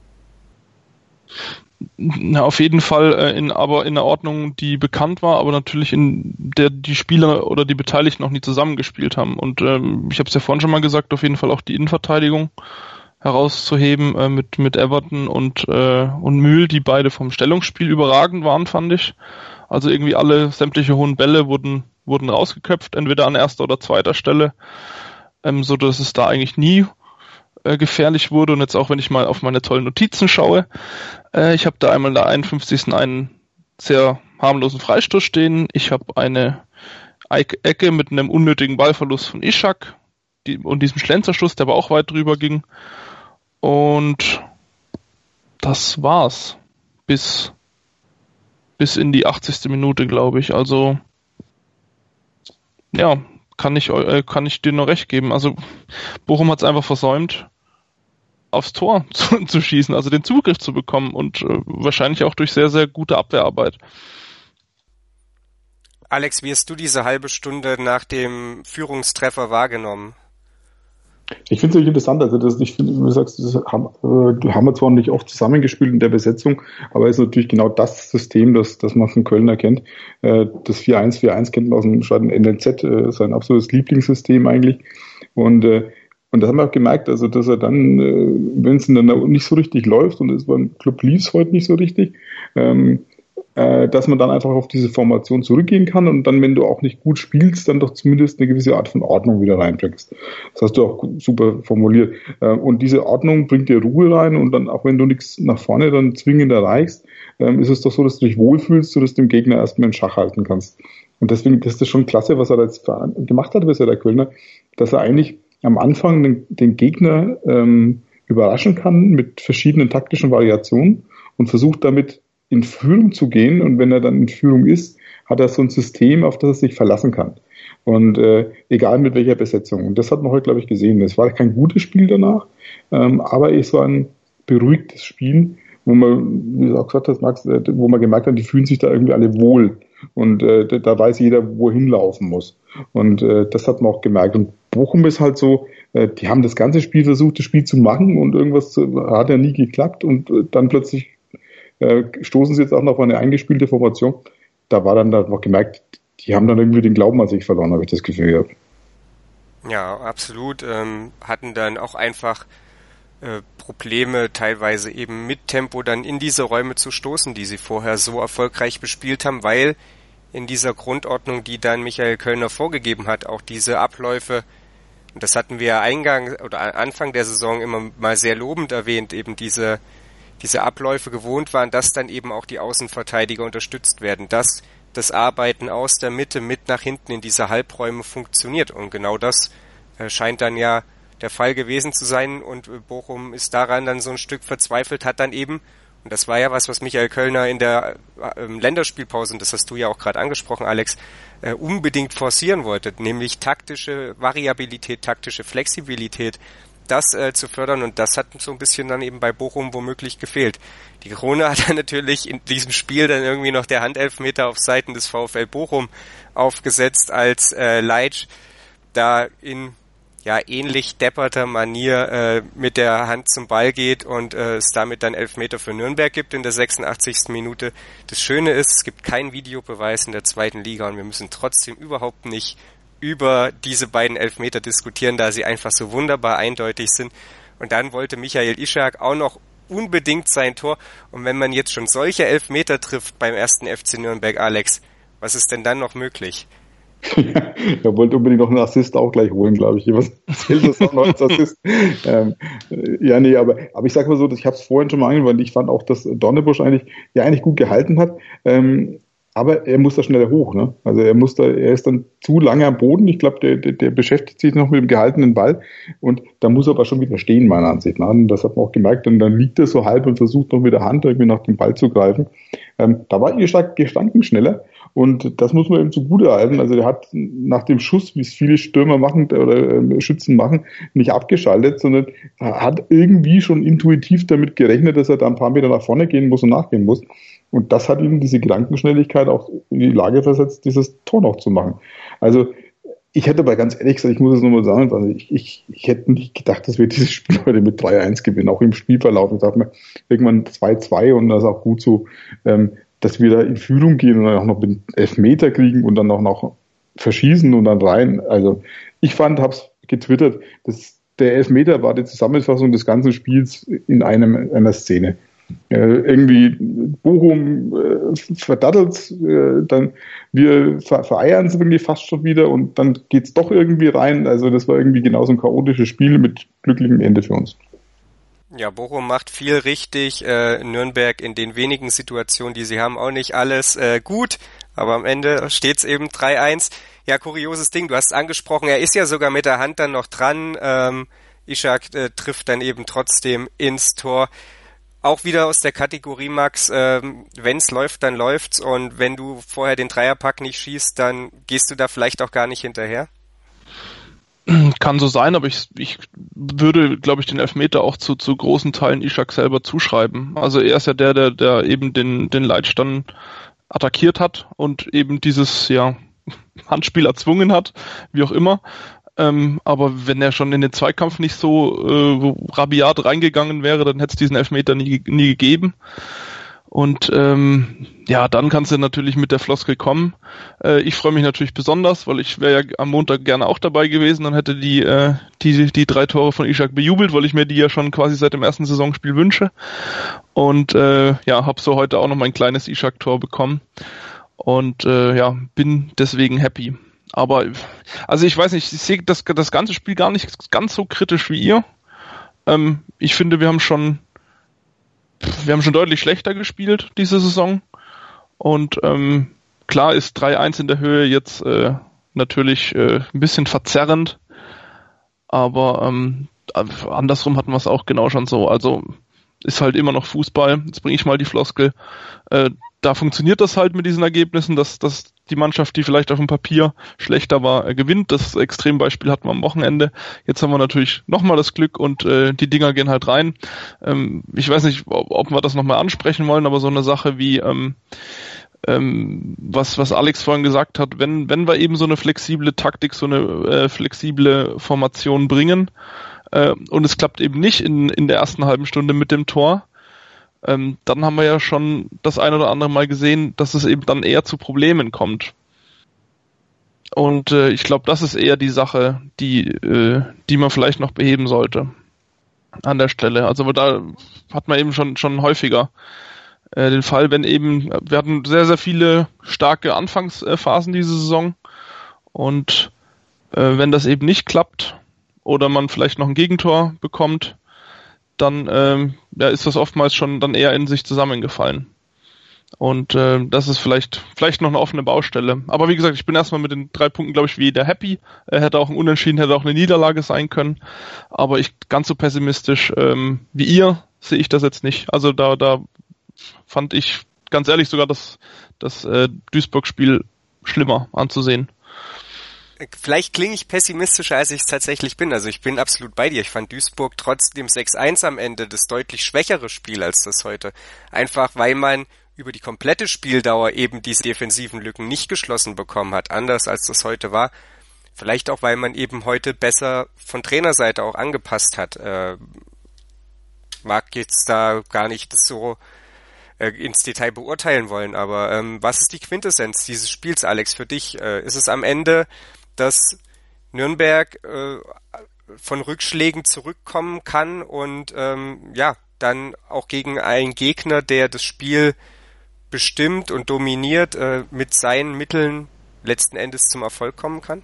Na, auf jeden Fall aber in der Ordnung, die bekannt war, aber natürlich in der die Spieler oder die Beteiligten noch nie zusammengespielt haben. Und ich habe es ja vorhin schon mal gesagt, auf jeden Fall auch die Innenverteidigung herauszuheben mit Everton und Mühl, die beide vom Stellungsspiel überragend waren, fand ich. Also irgendwie sämtliche hohen Bälle wurden rausgeköpft, entweder an erster oder zweiter Stelle, so dass es da eigentlich nie gefährlich wurde. Und jetzt auch, wenn ich mal auf meine tollen Notizen schaue, ich habe da einmal in der 51. einen sehr harmlosen Freistoß stehen. Ich habe eine Ecke mit einem unnötigen Ballverlust von Ishak und diesem Schlenzerschuss, der aber auch weit drüber ging. Und das war's. Bis in die 80. Minute, glaube ich. Also ja, kann ich dir nur recht geben. Also Bochum hat es einfach versäumt, aufs Tor zu schießen, also den Zugriff zu bekommen und wahrscheinlich auch durch sehr, sehr gute Abwehrarbeit. Alex, wie hast du diese halbe Stunde nach dem Führungstreffer wahrgenommen? Ich finde es wirklich interessant, also ich finde, wie du sagst, haben wir zwar nicht oft zusammengespielt in der Besetzung, aber es ist natürlich genau das System, das man von Kölner kennt. Das 4-1-4-1 kennt man aus dem Stadion NLZ, sein absolutes Lieblingssystem eigentlich. Und das haben wir auch gemerkt, also dass er dann, wenn es dann nicht so richtig läuft, und es beim Club lief es heute nicht so richtig, dass man dann einfach auf diese Formation zurückgehen kann und dann, wenn du auch nicht gut spielst, dann doch zumindest eine gewisse Art von Ordnung wieder reinbringst. Das hast du auch super formuliert. Und diese Ordnung bringt dir Ruhe rein, und dann, auch wenn du nichts nach vorne dann zwingend erreichst, ist es doch so, dass du dich wohlfühlst, sodass du den Gegner erstmal in Schach halten kannst. Und deswegen ist das schon klasse, was er jetzt gemacht hat bisher, der Kölner, dass er eigentlich am Anfang den Gegner überraschen kann mit verschiedenen taktischen Variationen und versucht damit in Führung zu gehen, und wenn er dann in Führung ist, hat er so ein System, auf das er sich verlassen kann. Und egal mit welcher Besetzung. Und das hat man heute, glaube ich, gesehen. Es war kein gutes Spiel danach, aber es war ein beruhigtes Spiel, wo man, wie du auch gesagt hast, Max, wo man gemerkt hat, die fühlen sich da irgendwie alle wohl. Und da weiß jeder, wo er hinlaufen muss. Und das hat man auch gemerkt. Und Bochum ist halt so, die haben das ganze Spiel versucht, das Spiel zu machen, und irgendwas hat ja nie geklappt, und dann plötzlich stoßen sie jetzt auch noch auf eine eingespielte Formation. Da war dann noch gemerkt, die haben dann irgendwie den Glauben an sich verloren, habe ich das Gefühl gehabt. Ja, absolut. Hatten dann auch einfach Probleme, teilweise eben mit Tempo dann in diese Räume zu stoßen, die sie vorher so erfolgreich bespielt haben, weil in dieser Grundordnung, die dann Michael Kölner vorgegeben hat, auch diese Abläufe, und das hatten wir Anfang der Saison immer mal sehr lobend erwähnt, eben diese Abläufe gewohnt waren, dass dann eben auch die Außenverteidiger unterstützt werden, dass das Arbeiten aus der Mitte mit nach hinten in diese Halbräume funktioniert. Und genau das scheint dann ja der Fall gewesen zu sein, und Bochum ist daran dann so ein Stück verzweifelt, hat dann eben, und das war ja was Michael Kölner in der Länderspielpause, und das hast du ja auch gerade angesprochen, Alex, unbedingt forcieren wollte, nämlich taktische Variabilität, taktische Flexibilität, das zu fördern, und das hat so ein bisschen dann eben bei Bochum womöglich gefehlt. Die Krone hat dann natürlich in diesem Spiel dann irgendwie noch der Handelfmeter auf Seiten des VfL Bochum aufgesetzt, als Leitsch da in ähnlich depperter Manier mit der Hand zum Ball geht und es damit dann Elfmeter für Nürnberg gibt in der 86. Minute. Das Schöne ist, es gibt keinen Videobeweis in der zweiten Liga, und wir müssen trotzdem überhaupt nicht über diese beiden Elfmeter diskutieren, da sie einfach so wunderbar eindeutig sind. Und dann wollte Michael Ischak auch noch unbedingt sein Tor. Und wenn man jetzt schon solche Elfmeter trifft beim ersten FC Nürnberg, Alex, was ist denn dann noch möglich? Er wollte unbedingt noch einen Assist auch gleich holen, glaube ich. Was zählt das auch noch als Assist? Aber ich sage mal so, ich habe es vorhin schon mal angewandt, ich fand auch, dass Dornebusch eigentlich gut gehalten hat. Aber er muss da schneller hoch, ne? Also er ist dann zu lange am Boden. Ich glaube, der beschäftigt sich noch mit dem gehaltenen Ball, und da muss er aber schon wieder stehen, meiner Ansicht nach. Und das hat man auch gemerkt, und dann liegt er so halb und versucht noch mit der Hand irgendwie nach dem Ball zu greifen. Da war Ischak gestanden schneller, und das muss man ihm zugute halten. Also der hat nach dem Schuss, wie es viele Stürmer machen oder Schützen machen, nicht abgeschaltet, sondern hat irgendwie schon intuitiv damit gerechnet, dass er da ein paar Meter nach vorne gehen muss und nachgehen muss. Und das hat ihm diese Gedankenschnelligkeit auch in die Lage versetzt, dieses Tor noch zu machen. Also ich hätte aber ganz ehrlich gesagt, ich muss es nochmal sagen, also ich hätte nicht gedacht, dass wir dieses Spiel heute mit 3-1 gewinnen, auch im Spielverlauf. Ich dachte mir, irgendwann 2-2, und das ist auch gut so, dass wir da in Führung gehen und dann auch noch mit Elfmeter kriegen und dann auch noch verschießen und dann rein. Also ich hab's getwittert, der Elfmeter war die Zusammenfassung des ganzen Spiels in einer Szene. Irgendwie Bochum verdattelt, dann wir vereiern es irgendwie fast schon wieder, und dann geht's doch irgendwie rein. Also das war irgendwie genauso ein chaotisches Spiel mit glücklichem Ende für uns. Ja, Bochum macht viel richtig, Nürnberg in den wenigen Situationen, die sie haben, auch nicht alles gut, aber am Ende steht's eben 3-1. Ja, kurioses Ding, du hast es angesprochen, er ist ja sogar mit der Hand dann noch dran, Ischak trifft dann eben trotzdem ins Tor. Auch wieder aus der Kategorie, Max, wenn's läuft, dann läuft's, und wenn du vorher den Dreierpack nicht schießt, dann gehst du da vielleicht auch gar nicht hinterher? Kann so sein, aber ich würde, glaube ich, den Elfmeter auch zu großen Teilen Ischak selber zuschreiben. Also er ist ja der eben den Leitsch dann attackiert hat und eben dieses Handspiel erzwungen hat, wie auch immer. Aber wenn er schon in den Zweikampf nicht so rabiat reingegangen wäre, dann hätte es diesen Elfmeter nie gegeben. Und dann kannst du natürlich mit der Floskel kommen. Ich freue mich natürlich besonders, weil ich wäre ja am Montag gerne auch dabei gewesen und hätte die 3 Tore von Ischak bejubelt, weil ich mir die ja schon quasi seit dem ersten Saisonspiel wünsche. Und habe so heute auch noch mein kleines Ischak-Tor bekommen. Und bin deswegen happy. Aber, also ich weiß nicht, ich sehe das ganze Spiel gar nicht ganz so kritisch wie ihr. Ich finde, wir haben schon deutlich schlechter gespielt diese Saison. Und klar ist 3-1 in der Höhe jetzt natürlich ein bisschen verzerrend. Aber andersrum hatten wir es auch genau schon so. Also ist halt immer noch Fußball. Jetzt bringe ich mal die Floskel. Da funktioniert das halt mit diesen Ergebnissen, dass die Mannschaft, die vielleicht auf dem Papier schlechter war, gewinnt. Das Extrembeispiel hatten wir am Wochenende. Jetzt haben wir natürlich nochmal das Glück, und die Dinger gehen halt rein. Ich weiß nicht, ob wir das nochmal ansprechen wollen, aber so eine Sache wie was Alex vorhin gesagt hat, wenn wir eben so eine flexible Taktik, so eine flexible Formation bringen, und es klappt eben nicht in der ersten halben Stunde mit dem Tor, dann haben wir ja schon das ein oder andere Mal gesehen, dass es eben dann eher zu Problemen kommt. Und ich glaube, das ist eher die Sache, die man vielleicht noch beheben sollte. an der Stelle. Also da hat man eben schon häufiger den Fall, wenn eben, wir hatten sehr, sehr viele starke Anfangsphasen diese Saison und wenn das eben nicht klappt oder man vielleicht noch ein Gegentor bekommt, dann ist das oftmals schon dann eher in sich zusammengefallen. Und das ist vielleicht noch eine offene Baustelle. Aber wie gesagt, ich bin erstmal mit den 3 Punkten, glaube ich, wieder happy. Hätte auch ein Unentschieden, hätte auch eine Niederlage sein können. Aber ganz so pessimistisch wie ihr sehe ich das jetzt nicht. Also da fand ich ganz ehrlich sogar das Duisburg-Spiel schlimmer anzusehen. Vielleicht klinge ich pessimistischer, als ich es tatsächlich bin. Also ich bin absolut bei dir. Ich fand Duisburg trotz dem 6-1 am Ende das deutlich schwächere Spiel als das heute. Einfach weil man über die komplette Spieldauer eben diese defensiven Lücken nicht geschlossen bekommen hat, anders als das heute war. Vielleicht auch, weil man eben heute besser von Trainerseite auch angepasst hat. Mag jetzt da gar nicht das so ins Detail beurteilen wollen, aber was ist die Quintessenz dieses Spiels, Alex, für dich? Ist es am Ende, dass Nürnberg von Rückschlägen zurückkommen kann und dann auch gegen einen Gegner, der das Spiel bestimmt und dominiert, mit seinen Mitteln letzten Endes zum Erfolg kommen kann?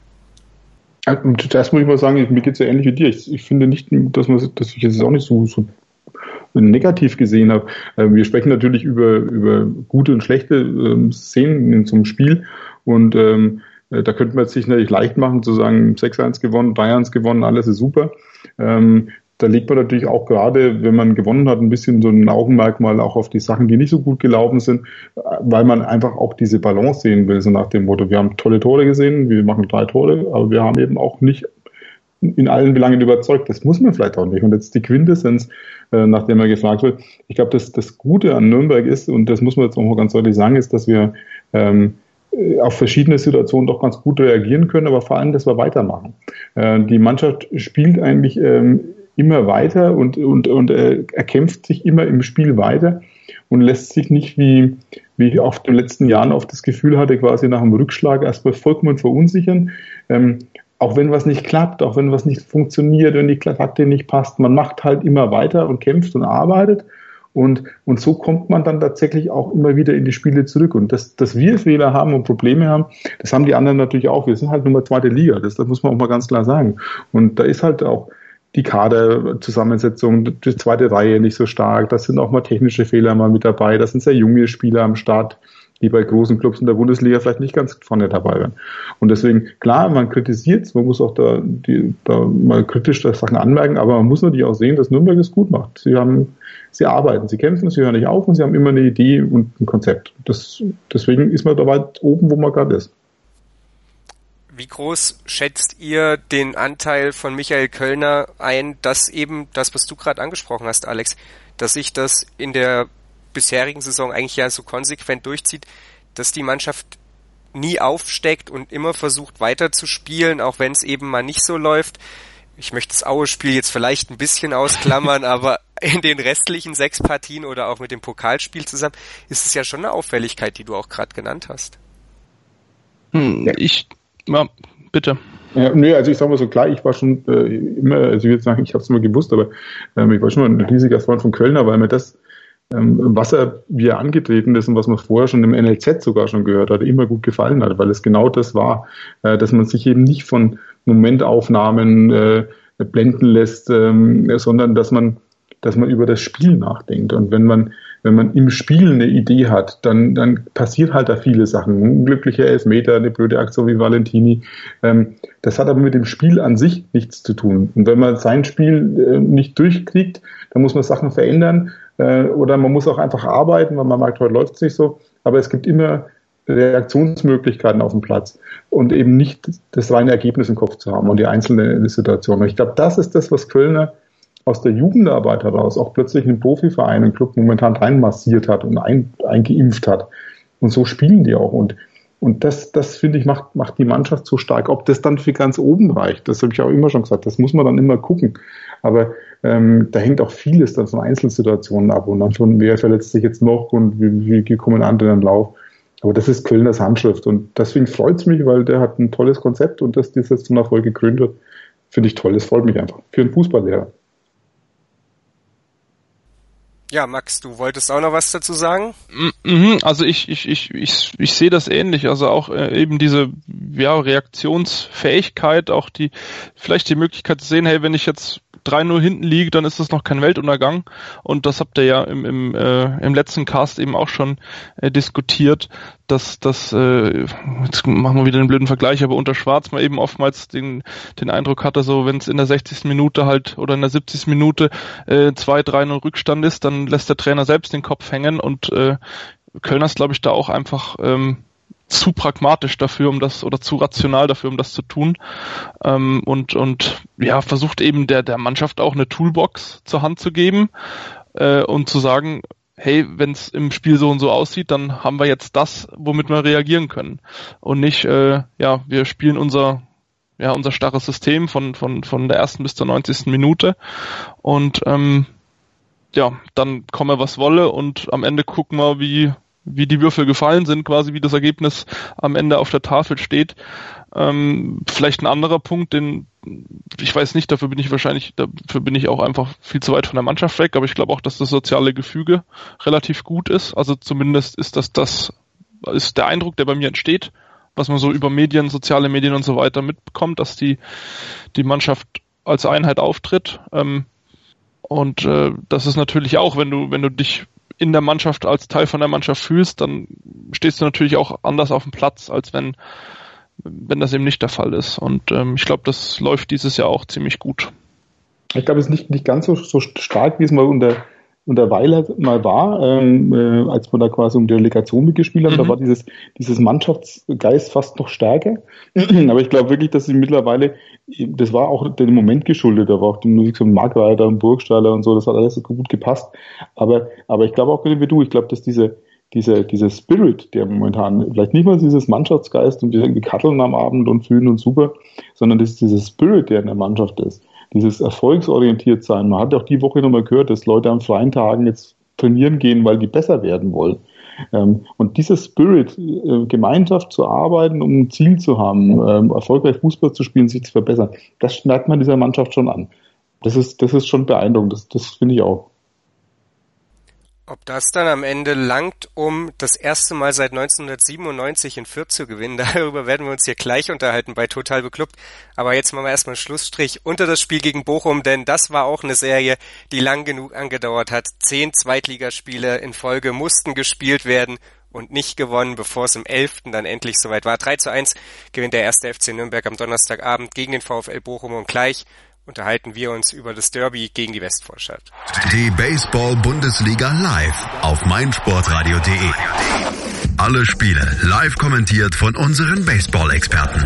Zuerst muss ich mal sagen, mir geht es ja ähnlich wie dir. Ich finde nicht, dass ich es auch nicht so negativ gesehen habe. Wir sprechen natürlich über gute und schlechte Szenen in so einem Spiel und da könnte man es sich natürlich leicht machen, zu sagen, 6-1 gewonnen, 3-1 gewonnen, alles ist super. Da legt man natürlich auch gerade, wenn man gewonnen hat, ein bisschen so ein Augenmerk mal auch auf die Sachen, die nicht so gut gelaufen sind, weil man einfach auch diese Balance sehen will, so nach dem Motto, wir haben tolle Tore gesehen, wir machen 3 Tore, aber wir haben eben auch nicht in allen Belangen überzeugt. Das muss man vielleicht auch nicht. Und jetzt die Quintessenz, nachdem er gefragt wird, ich glaube, das Gute an Nürnberg ist, und das muss man jetzt auch mal ganz deutlich sagen, ist, dass wir auf verschiedene Situationen doch ganz gut reagieren können, aber vor allem, dass wir weitermachen. Die Mannschaft spielt eigentlich immer weiter und erkämpft sich immer im Spiel weiter und lässt sich nicht, wie ich auf den letzten Jahren oft das Gefühl hatte, quasi nach einem Rückschlag erstmal vollkommen verunsichern. Auch wenn was nicht klappt, auch wenn was nicht funktioniert, wenn die Taktik nicht passt, man macht halt immer weiter und kämpft und arbeitet. Und so kommt man dann tatsächlich auch immer wieder in die Spiele zurück. Und dass wir Fehler haben und Probleme haben, das haben die anderen natürlich auch. Wir sind halt Nummer 2. Liga, das muss man auch mal ganz klar sagen. Und da ist halt auch die Kaderzusammensetzung, die zweite Reihe nicht so stark. Da sind auch mal technische Fehler mal mit dabei. Da sind sehr junge Spieler am Start, die bei großen Clubs in der Bundesliga vielleicht nicht ganz vorne dabei waren. Und deswegen, klar, man kritisiert es, man muss auch da mal kritisch Sachen anmerken, aber man muss natürlich auch sehen, dass Nürnberg es gut macht. Sie arbeiten, sie kämpfen, sie hören nicht auf und sie haben immer eine Idee und ein Konzept. Deswegen ist man da weit oben, wo man gerade ist. Wie groß schätzt ihr den Anteil von Michael Kölner ein, dass eben das, was du gerade angesprochen hast, Alex, dass sich das in der bisherigen Saison eigentlich ja so konsequent durchzieht, dass die Mannschaft nie aufsteckt und immer versucht weiter zu spielen, auch wenn es eben mal nicht so läuft? Ich möchte das Aue-Spiel jetzt vielleicht ein bisschen ausklammern, aber in den restlichen 6 Partien oder auch mit dem Pokalspiel zusammen ist es ja schon eine Auffälligkeit, die du auch gerade genannt hast. Ja, bitte. Ja, nee, also ich sag mal so, klar, ich war schon immer, also ich will jetzt sagen, ich habe es immer gewusst, aber ich war schon ein riesiger Freund von Kölner, weil mir das, wie er angetreten ist und was man vorher schon im NLZ sogar schon gehört hat, immer gut gefallen hat, weil es genau das war, dass man sich eben nicht von Momentaufnahmen blenden lässt, sondern dass man über das Spiel nachdenkt. Und wenn man im Spiel eine Idee hat, dann passiert halt da viele Sachen. Ein unglücklicher Elfmeter, eine blöde Aktion wie Valentini. Das hat aber mit dem Spiel an sich nichts zu tun. Und wenn man sein Spiel nicht durchkriegt, dann muss man Sachen verändern oder man muss auch einfach arbeiten, weil man merkt, heute läuft es nicht so. Aber es gibt immer Reaktionsmöglichkeiten auf dem Platz und eben nicht das reine Ergebnis im Kopf zu haben und die einzelne Situation. Und ich glaube, das ist das, was Kölner aus der Jugendarbeit heraus auch plötzlich in den Profiverein, im Club momentan reinmassiert hat und eingeimpft hat. Und so spielen die auch. Und das finde ich, macht die Mannschaft so stark. Ob das dann für ganz oben reicht, das habe ich auch immer schon gesagt, das muss man dann immer gucken. Aber da hängt auch vieles dann von Einzelsituationen ab. Und dann schon, wer verletzt sich jetzt noch und wie kommen andere in den Lauf. Aber das ist Kölners Handschrift. Und deswegen freut es mich, weil der hat ein tolles Konzept und dass das jetzt zum Erfolg gekrönt wird, finde ich toll. Das freut mich einfach. Für einen Fußballlehrer. Ja, Max, du wolltest auch noch was dazu sagen? Also ich sehe das ähnlich. Also auch eben diese Reaktionsfähigkeit, auch vielleicht die Möglichkeit zu sehen, hey, wenn ich jetzt 3-0 hinten liege, dann ist das noch kein Weltuntergang. Und das habt ihr ja im letzten Cast eben auch schon diskutiert, dass jetzt machen wir wieder den blöden Vergleich, aber unter Schwarz man eben oftmals den Eindruck hatte, so wenn es in der 60. Minute halt oder in der 70. Minute 2-3-0 Rückstand ist, dann lässt der Trainer selbst den Kopf hängen und Kölner ist, glaube ich, da auch einfach zu pragmatisch dafür, zu rational dafür, um das zu tun. Und versucht eben der Mannschaft auch eine Toolbox zur Hand zu geben und zu sagen, hey, wenn es im Spiel so und so aussieht, dann haben wir jetzt das, womit wir reagieren können. Und nicht, wir spielen unser starres System von der ersten bis zur 90. Minute und dann komme was wolle und am Ende gucken wir, wie die Würfel gefallen sind, quasi wie das Ergebnis am Ende auf der Tafel steht. Vielleicht ein anderer Punkt, ich weiß nicht, dafür bin ich auch einfach viel zu weit von der Mannschaft weg, aber ich glaube auch, dass das soziale Gefüge relativ gut ist. Also zumindest ist das ist der Eindruck, der bei mir entsteht, was man so über Medien, soziale Medien und so weiter mitbekommt, dass die Mannschaft als Einheit auftritt. Und das ist natürlich auch, wenn du dich in der Mannschaft als Teil von der Mannschaft fühlst, dann stehst du natürlich auch anders auf dem Platz, als wenn das eben nicht der Fall ist. Und ich glaube, das läuft dieses Jahr auch ziemlich gut. Ich glaube, es ist nicht ganz so stark, wie es mal unter Weiler mal war, als wir da quasi um die Delegation mitgespielt haben. Da war dieses Mannschaftsgeist fast noch stärker. Aber ich glaube wirklich, dass sie mittlerweile, das war auch dem Moment geschuldet, da war auch die Musik von Markreiter und Burgstaller und so, das hat alles gut gepasst. Aber ich glaube auch wie du, ich glaube, dass dieser Spirit, der momentan, vielleicht nicht mal dieses Mannschaftsgeist und wir katteln am Abend und fühlen uns super, sondern dass dieser Spirit, der in der Mannschaft ist, dieses erfolgsorientiert sein. Man hat auch die Woche nochmal gehört, dass Leute an freien Tagen jetzt trainieren gehen, weil die besser werden wollen. Und dieser Spirit, Gemeinschaft zu arbeiten, um ein Ziel zu haben, erfolgreich Fußball zu spielen, sich zu verbessern, das merkt man dieser Mannschaft schon an. Das ist schon beeindruckend, das finde ich auch. Ob das dann am Ende langt, um das erste Mal seit 1997 in Fürth zu gewinnen, darüber werden wir uns hier gleich unterhalten bei Total Beklubbt. Aber jetzt machen wir erstmal einen Schlussstrich unter das Spiel gegen Bochum, denn das war auch eine Serie, die lang genug angedauert hat. 10 Zweitligaspiele in Folge mussten gespielt werden und nicht gewonnen, bevor es im 11. dann endlich soweit war. 3:1 gewinnt der 1. FC Nürnberg am Donnerstagabend gegen den VfL Bochum und gleich unterhalten wir uns über das Derby gegen die Westvorstadt. Die Baseball-Bundesliga live auf meinsportradio.de. Alle Spiele live kommentiert von unseren Baseball-Experten.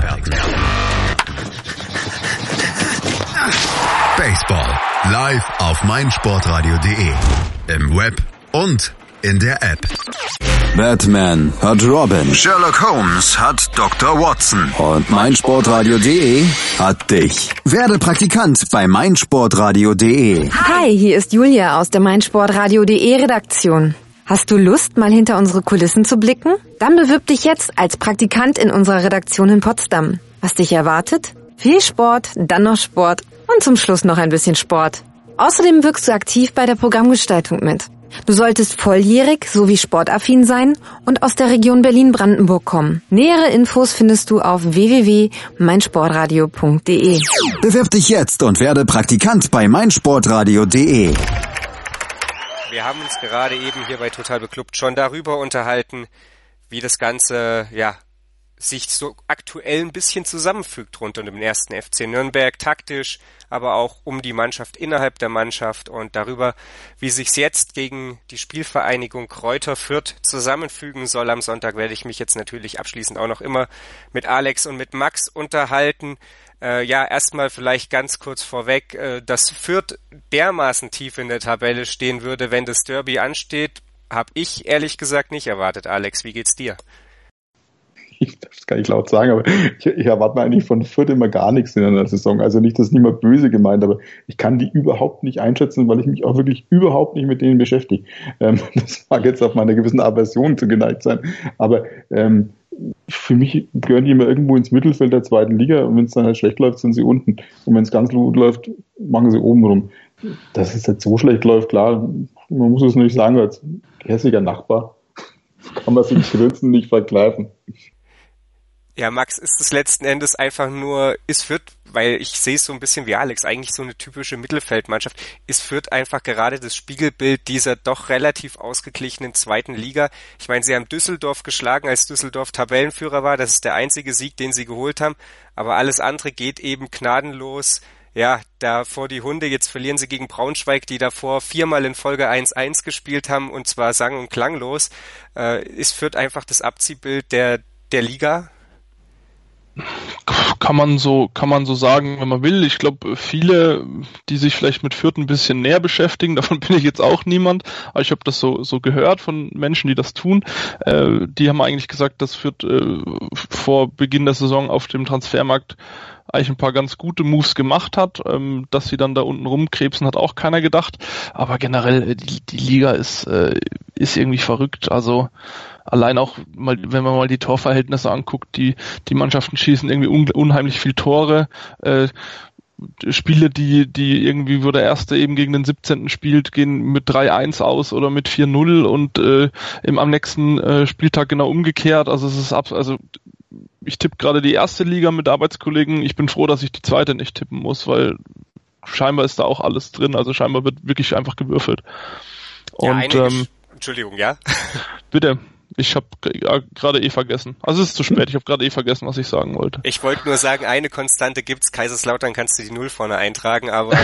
Baseball live auf meinsportradio.de. Im Web und in der App. Batman hat Robin. Sherlock Holmes hat Dr. Watson. Und meinsportradio.de hat dich. Werde Praktikant bei meinsportradio.de. Hi, hier ist Julia aus der meinsportradio.de Redaktion. Hast du Lust, mal hinter unsere Kulissen zu blicken? Dann bewirb dich jetzt als Praktikant in unserer Redaktion in Potsdam. Was dich erwartet? Viel Sport, dann noch Sport und zum Schluss noch ein bisschen Sport. Außerdem wirkst du aktiv bei der Programmgestaltung mit. Du solltest volljährig sowie sportaffin sein und aus der Region Berlin-Brandenburg kommen. Nähere Infos findest du auf www.meinsportradio.de. Bewirb dich jetzt und werde Praktikant bei meinsportradio.de. Wir haben uns gerade eben hier bei Total Beklubbt schon darüber unterhalten, wie das Ganze, sich so aktuell ein bisschen zusammenfügt rund um den 1. FC Nürnberg, taktisch, aber auch um die Mannschaft innerhalb der Mannschaft und darüber, wie sich's jetzt gegen die Spielvereinigung Kräuter Fürth zusammenfügen soll. Am Sonntag werde ich mich jetzt natürlich abschließend auch noch immer mit Alex und mit Max unterhalten. Erstmal vielleicht ganz kurz vorweg, dass Fürth dermaßen tief in der Tabelle stehen würde, wenn das Derby ansteht, habe ich ehrlich gesagt nicht erwartet. Alex, wie geht's dir? Ich darf es gar nicht laut sagen, aber ich erwarte mir eigentlich von Fürth immer gar nichts in einer Saison. Also nicht, das ist niemand böse gemeint, aber ich kann die überhaupt nicht einschätzen, weil ich mich auch wirklich überhaupt nicht mit denen beschäftige. Das mag jetzt auf meiner gewissen Aversion zu geneigt sein, aber für mich gehören die immer irgendwo ins Mittelfeld der zweiten Liga und wenn es dann halt schlecht läuft, sind sie unten. Und wenn es ganz gut läuft, machen sie oben rum. Dass es jetzt so schlecht läuft, klar, man muss es nicht sagen, als hässlicher Nachbar kann man sich Grenzen nicht vergleichen. Ja, Max, ist es letzten Endes einfach nur, ist Fürth, weil ich sehe es so ein bisschen wie Alex, eigentlich so eine typische Mittelfeldmannschaft, ist Fürth einfach gerade das Spiegelbild dieser doch relativ ausgeglichenen zweiten Liga. Ich meine, sie haben Düsseldorf geschlagen, als Düsseldorf Tabellenführer war, das ist der einzige Sieg, den sie geholt haben, aber alles andere geht eben gnadenlos, ja, da vor die Hunde. Jetzt verlieren sie gegen Braunschweig, die davor 4-mal in Folge 1-1 gespielt haben, und zwar sang- und klanglos. Ist Fürth einfach das Abziehbild der Liga? Kann man so sagen, wenn man will. Ich glaube, viele, die sich vielleicht mit Fürth ein bisschen näher beschäftigen, davon bin ich jetzt auch niemand, aber ich habe das so gehört von Menschen, die das tun, die haben eigentlich gesagt, dass Fürth vor Beginn der Saison auf dem Transfermarkt eigentlich ein paar ganz gute Moves gemacht hat, dass sie dann da unten rumkrebsen, hat auch keiner gedacht, aber generell die Liga ist irgendwie verrückt, also allein auch mal, wenn man mal die Torverhältnisse anguckt, die Mannschaften schießen irgendwie unheimlich viel Tore, Spiele, die irgendwie, wo der Erste eben gegen den 17. spielt, gehen mit 3-1 aus oder mit 4-0 und am nächsten Spieltag genau umgekehrt, also es ist ich tippe gerade die erste Liga mit Arbeitskollegen. Ich bin froh, dass ich die zweite nicht tippen muss, weil scheinbar ist da auch alles drin. Also scheinbar wird wirklich einfach gewürfelt. Und Entschuldigung, ja? Bitte. Ich habe gerade vergessen. Also es ist zu spät. Ich habe gerade vergessen, was ich sagen wollte. Ich wollte nur sagen, eine Konstante gibt's. Kaiserslautern kannst du die 0 vorne eintragen, aber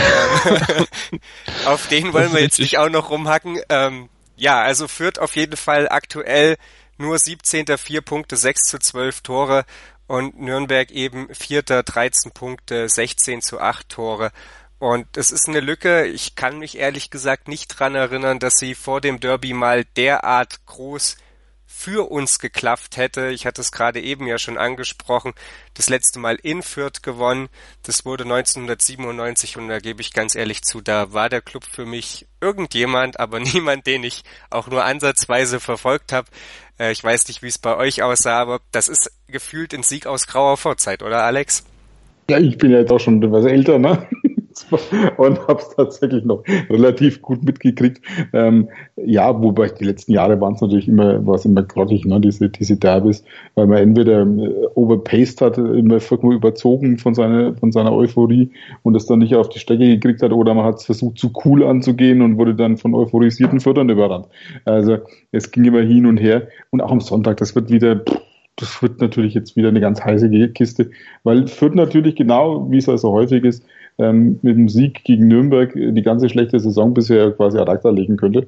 auf den wollen wir jetzt nicht auch noch rumhacken. Ja, also Fürth auf jeden Fall aktuell nur 17. 4 Punkte, 6-12 Tore, und Nürnberg eben 4. 13 Punkte, 16-8 Tore. Und es ist eine Lücke. Ich kann mich ehrlich gesagt nicht dran erinnern, dass sie vor dem Derby mal derart groß für uns geklafft hätte. Ich hatte es gerade eben ja schon angesprochen, das letzte Mal in Fürth gewonnen. Das wurde 1997, und da gebe ich ganz ehrlich zu, da war der Club für mich irgendjemand, aber niemand, den ich auch nur ansatzweise verfolgt habe. Ich weiß nicht, wie es bei euch aussah, aber das ist gefühlt ein Sieg aus grauer Vorzeit, oder Alex? Ja, ich bin ja jetzt auch schon etwas älter, ne? Und habe es tatsächlich noch relativ gut mitgekriegt. Ja, wobei die letzten Jahre waren es natürlich immer grottig, ne? Diese Derbys, weil man entweder overpaced hat, immer vollkommen überzogen von seiner Euphorie und es dann nicht auf die Strecke gekriegt hat, oder man hat es versucht, zu cool anzugehen und wurde dann von euphorisierten Fürthern überrannt. Also es ging immer hin und her, und auch am Sonntag, das wird natürlich jetzt wieder eine ganz heiße Kiste, weil Fürth natürlich genau, wie es also häufig ist, mit dem Sieg gegen Nürnberg die ganze schlechte Saison bisher quasi ad acta legen könnte.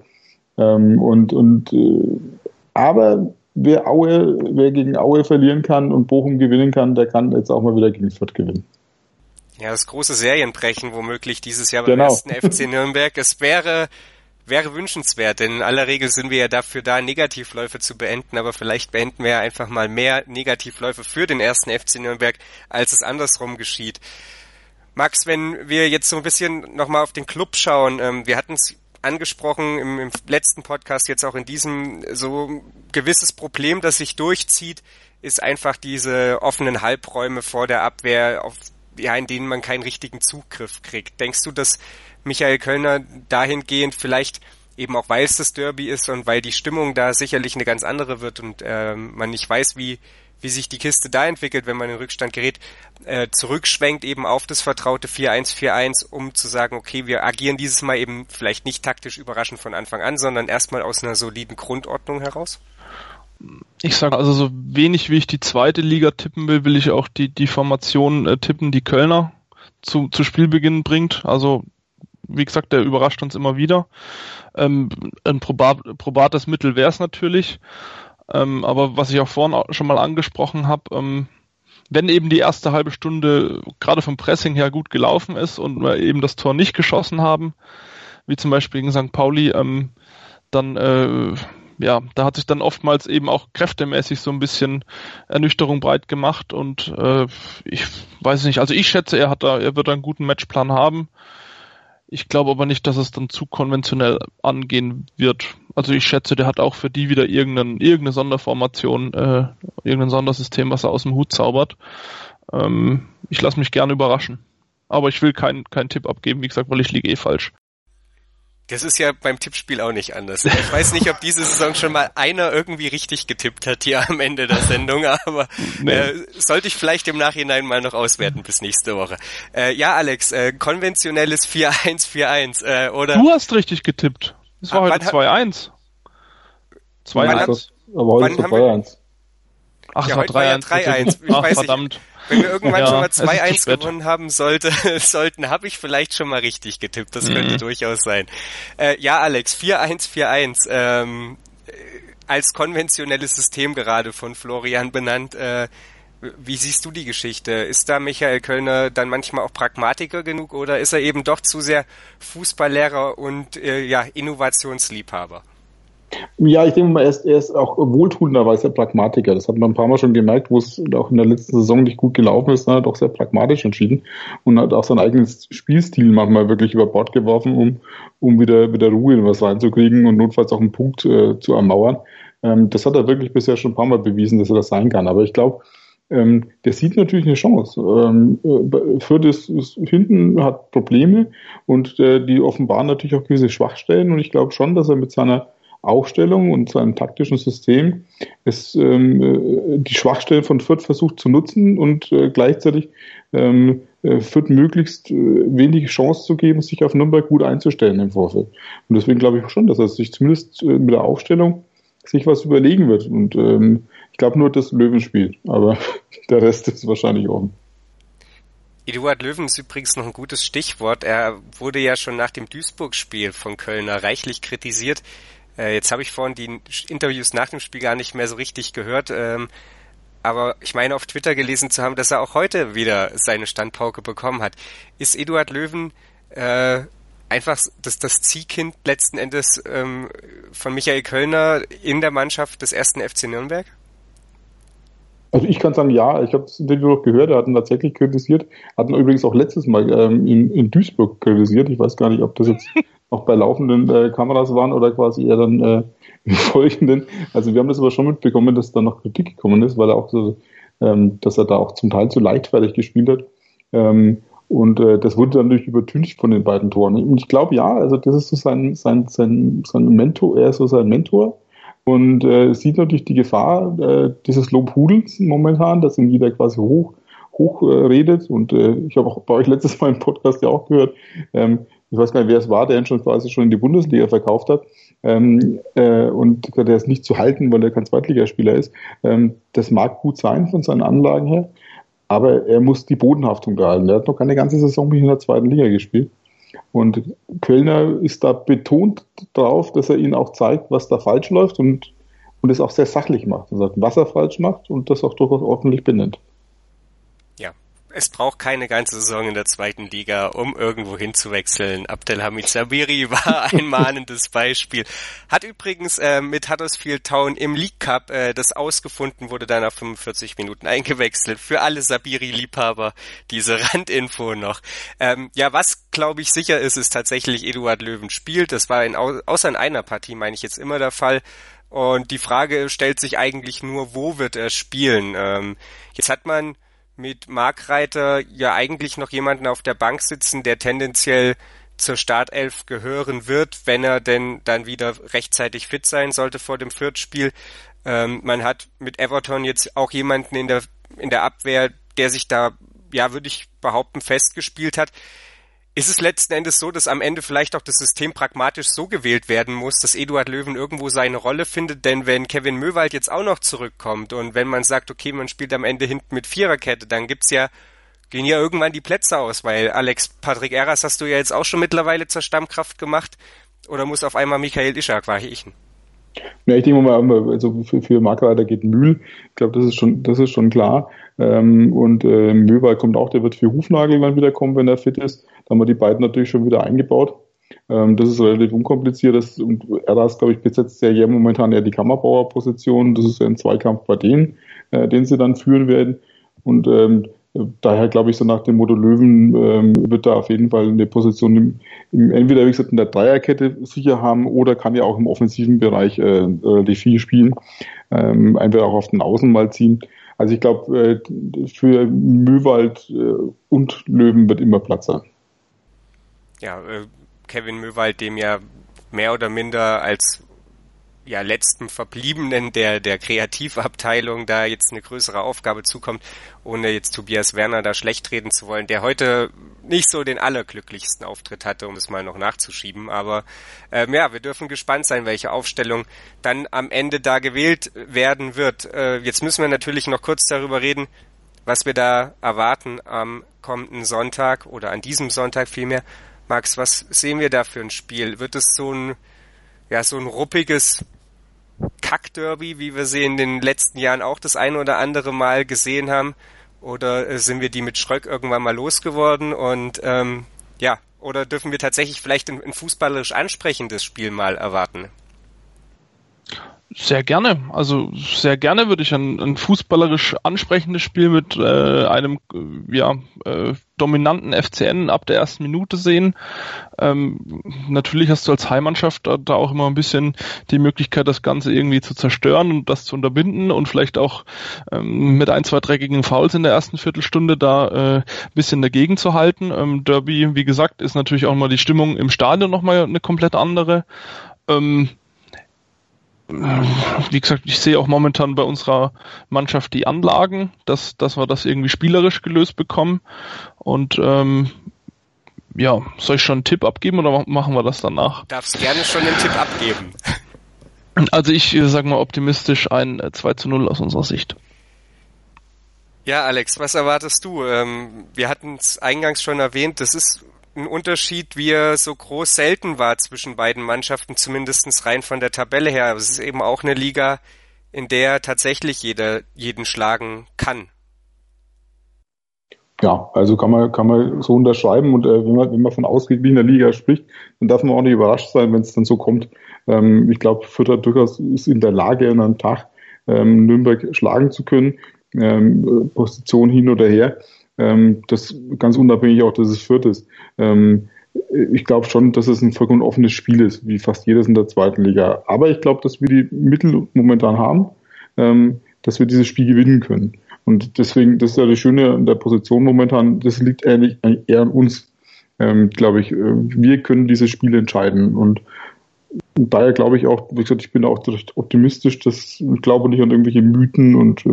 Aber wer gegen Aue verlieren kann und Bochum gewinnen kann, der kann jetzt auch mal wieder gegen Fürth gewinnen. Ja, das große Serienbrechen womöglich dieses Jahr beim ersten FC Nürnberg. Es wäre wünschenswert, denn in aller Regel sind wir ja dafür da, Negativläufe zu beenden, aber vielleicht beenden wir ja einfach mal mehr Negativläufe für den ersten FC Nürnberg, als es andersrum geschieht. Max, wenn wir jetzt so ein bisschen nochmal auf den Club schauen, wir hatten es angesprochen im letzten Podcast, jetzt auch in diesem, so ein gewisses Problem, das sich durchzieht, ist einfach diese offenen Halbräume vor der Abwehr, in denen man keinen richtigen Zugriff kriegt. Denkst du, dass Michael Kölner dahingehend vielleicht, eben auch weil es das Derby ist und weil die Stimmung da sicherlich eine ganz andere wird und man nicht weiß, wie sich die Kiste da entwickelt, wenn man in Rückstand gerät, zurückschwenkt eben auf das vertraute 4-1-4-1, um zu sagen, okay, wir agieren dieses Mal eben vielleicht nicht taktisch überraschend von Anfang an, sondern erstmal aus einer soliden Grundordnung heraus? Ich sage also, so wenig wie ich die zweite Liga tippen will ich auch die Formation tippen, die Kölner zu Spielbeginn bringt. Also wie gesagt, der überrascht uns immer wieder. Ein probates Mittel wäre es natürlich. Aber was ich auch vorhin schon mal angesprochen habe, wenn eben die erste halbe Stunde gerade vom Pressing her gut gelaufen ist und wir eben das Tor nicht geschossen haben, wie zum Beispiel gegen St. Pauli, dann da hat sich dann oftmals eben auch kräftemäßig so ein bisschen Ernüchterung breit gemacht, und ich weiß nicht, also ich schätze, er wird einen guten Matchplan haben. Ich glaube aber nicht, dass es dann zu konventionell angehen wird. Also ich schätze, der hat auch für die wieder irgendeine Sonderformation, irgendein Sondersystem, was er aus dem Hut zaubert. Ich lasse mich gerne überraschen. Aber ich will keinen Tipp abgeben, wie gesagt, weil ich liege falsch. Das ist ja beim Tippspiel auch nicht anders. Ich weiß nicht, ob diese Saison schon mal einer irgendwie richtig getippt hat hier am Ende der Sendung, aber sollte ich vielleicht im Nachhinein mal noch auswerten bis nächste Woche. Ja, Alex, konventionelles 4-1, oder? Du hast richtig getippt. Das war heute 2-1. 2-1. Aber heute ist es 3-1. Ach, ja, war heute war ja 3-1. Ich weiß verdammt. nicht. Wenn wir irgendwann schon mal 2-1 gewonnen haben sollten, habe ich vielleicht schon mal richtig getippt. Das könnte durchaus sein. Ja, Alex, 4-1, als konventionelles System gerade von Florian benannt. Wie siehst du die Geschichte? Ist da Michael Kölner dann manchmal auch Pragmatiker genug oder ist er eben doch zu sehr Fußballlehrer und Innovationsliebhaber? Ja, ich denke mal, er ist auch wohltuenderweise Pragmatiker. Das hat man ein paar Mal schon gemerkt, wo es auch in der letzten Saison nicht gut gelaufen ist. Er hat auch sehr pragmatisch entschieden und hat auch seinen eigenen Spielstil manchmal wirklich über Bord geworfen, um wieder Ruhe in was reinzukriegen und notfalls auch einen Punkt zu ermauern. Das hat er wirklich bisher schon ein paar Mal bewiesen, dass er das sein kann. Aber ich glaube, der sieht natürlich eine Chance. Fürth ist hinten, hat Probleme und die offenbaren natürlich auch gewisse Schwachstellen und ich glaube schon, dass er mit seiner Aufstellung und seinem taktischen System die Schwachstellen von Fürth versucht zu nutzen und gleichzeitig Fürth möglichst wenig Chance zu geben, sich auf Nürnberg gut einzustellen im Vorfeld. Und deswegen glaube ich schon, dass er sich zumindest mit der Aufstellung sich was überlegen wird. Und ich glaube nur, dass Löwen spielt, aber der Rest ist wahrscheinlich offen. Eduard Löwen ist übrigens noch ein gutes Stichwort. Er wurde ja schon nach dem Duisburg-Spiel von Kölner reichlich kritisiert. Jetzt habe ich vorhin die Interviews nach dem Spiel gar nicht mehr so richtig gehört, aber ich meine auf Twitter gelesen zu haben, dass er auch heute wieder seine Standpauke bekommen hat. Ist Eduard Löwen einfach das Ziehkind letzten Endes von Michael Kölner in der Mannschaft des 1. FC Nürnberg? Also ich kann sagen, ja, ich habe das Interview noch gehört, er hat ihn tatsächlich kritisiert, hat ihn übrigens auch letztes Mal in Duisburg kritisiert, ich weiß gar nicht, ob das jetzt auch bei laufenden Kameras waren oder quasi eher dann im Folgenden. Also wir haben das aber schon mitbekommen, dass da noch Kritik gekommen ist, weil er auch so, dass er da auch zum Teil zu leichtfertig gespielt hat. Und das wurde dann natürlich übertüncht von den beiden Toren. Und ich glaube, ja, also das ist so sein Mentor, er ist so sein Mentor und sieht natürlich die Gefahr dieses Lobhudels momentan, dass ihn jeder quasi hoch redet. Und ich habe auch bei euch letztes Mal im Podcast ja auch gehört, ich weiß gar nicht, wer es war, der ihn schon quasi schon in die Bundesliga verkauft hat und der ist nicht zu halten, weil er kein Zweitligaspieler ist. Das mag gut sein von seinen Anlagen her, aber er muss die Bodenhaftung behalten. Er hat noch keine ganze Saison in der zweiten Liga gespielt. Und Kölner ist da betont drauf, dass er ihnen auch zeigt, was da falsch läuft und es auch sehr sachlich macht. Er sagt, was er falsch macht und das auch durchaus ordentlich benennt. Ja, es braucht keine ganze Saison in der zweiten Liga, um irgendwo hinzuwechseln. Abdelhamid Sabiri war ein mahnendes Beispiel. Hat übrigens mit Huddersfield Town im League Cup das ausgefunden, wurde dann nach 45 Minuten eingewechselt. Für alle Sabiri-Liebhaber diese Randinfo noch. Was glaube ich sicher ist tatsächlich Eduard Löwen spielt. Das war außer in einer Partie, meine ich jetzt immer der Fall. Und die Frage stellt sich eigentlich nur, wo wird er spielen? Jetzt hat man mit Markreiter ja eigentlich noch jemanden auf der Bank sitzen, der tendenziell zur Startelf gehören wird, wenn er denn dann wieder rechtzeitig fit sein sollte vor dem Fürth-Spiel. Man hat mit Everton jetzt auch jemanden in der Abwehr, der sich da, ja, würde ich behaupten, festgespielt hat. Ist es letzten Endes so, dass am Ende vielleicht auch das System pragmatisch so gewählt werden muss, dass Eduard Löwen irgendwo seine Rolle findet? Denn wenn Kevin Möwald jetzt auch noch zurückkommt und wenn man sagt, okay, man spielt am Ende hinten mit Viererkette, dann gehen ja irgendwann die Plätze aus, weil Patrick Erras hast du ja jetzt auch schon mittlerweile zur Stammkraft gemacht, oder muss auf einmal Michael Ischak weichen? Ja, ich denke mal, also für Markreiter geht Mühl. Ich glaube, das ist schon klar. Und Möwald kommt auch, der wird für Hufnagel dann wieder kommen, wenn er fit ist. Da haben wir die beiden natürlich schon wieder eingebaut. Das ist relativ unkompliziert. Und Erras, glaube ich, besetzt ja momentan eher die Kammerbauer-Position. Das ist ja ein Zweikampf bei denen, den sie dann führen werden. Und daher glaube ich, so nach dem Motto Löwen wird da auf jeden Fall eine Position entweder, wie gesagt, in der Dreierkette sicher haben oder kann ja auch im offensiven Bereich relativ viel spielen. Einfach auch auf den Außen mal ziehen. Also ich glaube, für Möwald und Löwen wird immer Platz sein. Ja, Kevin Möwald, dem ja mehr oder minder als letzten Verbliebenen der Kreativabteilung da jetzt eine größere Aufgabe zukommt, ohne jetzt Tobias Werner da schlecht reden zu wollen, der heute nicht so den allerglücklichsten Auftritt hatte, um es mal noch nachzuschieben. Aber wir dürfen gespannt sein, welche Aufstellung dann am Ende da gewählt werden wird. Jetzt müssen wir natürlich noch kurz darüber reden, was wir da erwarten am kommenden Sonntag oder an diesem Sonntag vielmehr. Max, was sehen wir da für ein Spiel? Wird es so ein ruppiges Kackderby, wie wir sie in den letzten Jahren auch das ein oder andere Mal gesehen haben? Oder sind wir die mit Schröck irgendwann mal losgeworden? Und oder dürfen wir tatsächlich vielleicht ein fußballerisch ansprechendes Spiel mal erwarten? Sehr gerne. Also sehr gerne würde ich ein fußballerisch ansprechendes Spiel mit einem dominanten FCN ab der ersten Minute sehen. Natürlich hast du als Heimmannschaft da auch immer ein bisschen die Möglichkeit, das Ganze irgendwie zu zerstören und das zu unterbinden und vielleicht auch mit 1, 2 dreckigen Fouls in der ersten Viertelstunde da ein bisschen dagegen zu halten. Derby, wie gesagt, ist natürlich auch mal die Stimmung im Stadion nochmal eine komplett andere. Wie gesagt, ich sehe auch momentan bei unserer Mannschaft die Anlagen, dass wir das irgendwie spielerisch gelöst bekommen. Und soll ich schon einen Tipp abgeben oder machen wir das danach? Darfst gerne schon einen Tipp abgeben. Also ich sage mal optimistisch ein 2:0 aus unserer Sicht. Ja, Alex, was erwartest du? Wir hatten es eingangs schon erwähnt, das ist ein Unterschied, wie er so groß selten war zwischen beiden Mannschaften, zumindest rein von der Tabelle her. Aber es ist eben auch eine Liga, in der tatsächlich jeder jeden schlagen kann. Ja, also kann man so unterschreiben. Und wenn man von ausgeglichener Liga spricht, dann darf man auch nicht überrascht sein, wenn es dann so kommt. Ich glaube, Fürth durchaus ist in der Lage, an einem Tag Nürnberg schlagen zu können. Position hin oder her. Das ganz unabhängig auch, dass es Fürth ist. Ich glaube schon, dass es ein vollkommen offenes Spiel ist, wie fast jedes in der zweiten Liga. Aber ich glaube, dass wir die Mittel momentan haben, dass wir dieses Spiel gewinnen können. Und deswegen, das ist ja das Schöne an der Position momentan, das liegt eigentlich eher an uns, glaube ich. Wir können dieses Spiel entscheiden. Und daher glaube ich auch, wie gesagt, ich bin auch optimistisch, ich glaube nicht an irgendwelche Mythen und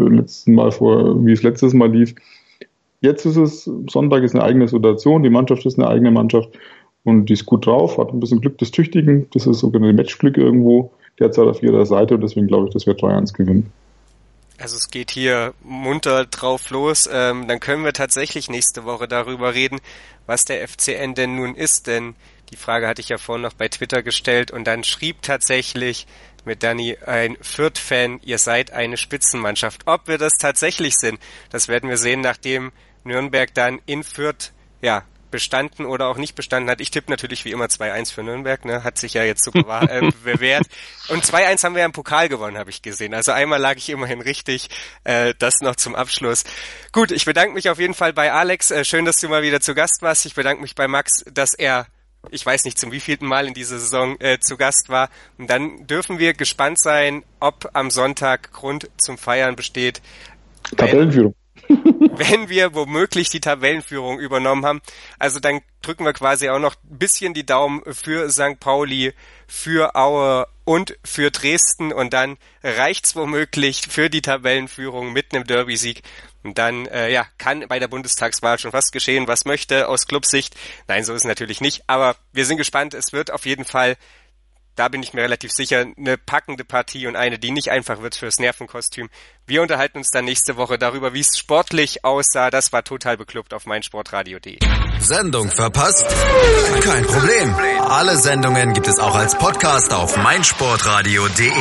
wie es letztes Mal lief. Jetzt ist es, Sonntag ist eine eigene Situation, die Mannschaft ist eine eigene Mannschaft und die ist gut drauf, hat ein bisschen Glück des Tüchtigen, das ist sogar Matchglück irgendwo, derzeit auf ihrer Seite und deswegen glaube ich, dass wir 3-1 gewinnen. Also es geht hier munter drauf los, dann können wir tatsächlich nächste Woche darüber reden, was der FCN denn nun ist, denn die Frage hatte ich ja vorhin noch bei Twitter gestellt und dann schrieb tatsächlich mit Dani ein Fürth-Fan, ihr seid eine Spitzenmannschaft. Ob wir das tatsächlich sind, das werden wir sehen, nachdem Nürnberg dann in Fürth, bestanden oder auch nicht bestanden hat. Ich tippe natürlich wie immer 2-1 für Nürnberg, ne? Hat sich ja jetzt super bewährt. Und 2-1 haben wir ja im Pokal gewonnen, habe ich gesehen. Also einmal lag ich immerhin richtig. Das noch zum Abschluss. Gut, ich bedanke mich auf jeden Fall bei Alex. Schön, dass du mal wieder zu Gast warst. Ich bedanke mich bei Max, dass er, ich weiß nicht zum wievielten Mal in dieser Saison zu Gast war. Und dann dürfen wir gespannt sein, ob am Sonntag Grund zum Feiern besteht. Tabellenführung. Wenn wir womöglich die Tabellenführung übernommen haben. Also dann drücken wir quasi auch noch ein bisschen die Daumen für St. Pauli, für Aue und für Dresden. Und dann reicht's womöglich für die Tabellenführung mit einem Derby-Sieg. Und dann kann bei der Bundestagswahl schon fast geschehen, was möchte aus Clubsicht. Nein, so ist es natürlich nicht. Aber wir sind gespannt. Es wird auf jeden Fall, da bin ich mir relativ sicher, eine packende Partie und eine, die nicht einfach wird fürs Nervenkostüm. Wir unterhalten uns dann nächste Woche darüber, wie es sportlich aussah. Das war total beklubbt auf meinsportradio.de. Sendung verpasst? Kein Problem. Alle Sendungen gibt es auch als Podcast auf meinsportradio.de.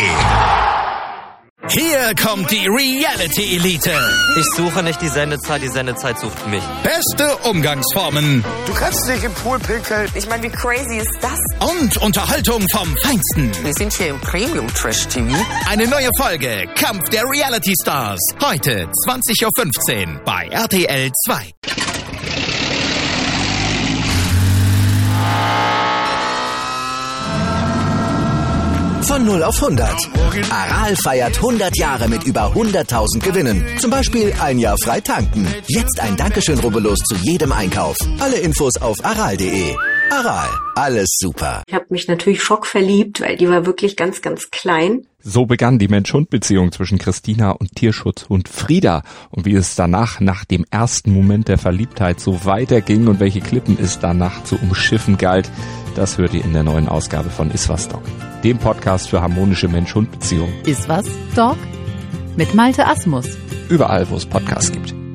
Hier kommt die Reality Elite. Ich suche nicht die Sendezeit sucht mich. Beste Umgangsformen. Du kannst nicht im Pool pinkeln. Ich meine, wie crazy ist das? Und Unterhaltung vom Feinsten. Wir sind hier im Premium-Trash-TV. Eine neue Folge Kampf der Reality Stars. Heute 20:15 Uhr bei RTL 2. Von 0 auf 100. Aral feiert 100 Jahre mit über 100.000 Gewinnen. Zum Beispiel ein Jahr frei tanken. Jetzt ein Dankeschön, rubbellos zu jedem Einkauf. Alle Infos auf aral.de. Aral, alles super. Ich habe mich natürlich schockverliebt, weil die war wirklich ganz, ganz klein. So begann die Mensch-Hund-Beziehung zwischen Christina und Tierschutzhund Frieda. Und wie es danach, nach dem ersten Moment der Verliebtheit, so weiterging und welche Klippen es danach zu umschiffen galt, das hört ihr in der neuen Ausgabe von Iswas Dog, dem Podcast für harmonische Mensch-Hund-Beziehungen. Iswas Dog? Mit Malte Asmus. Überall, wo es Podcasts gibt.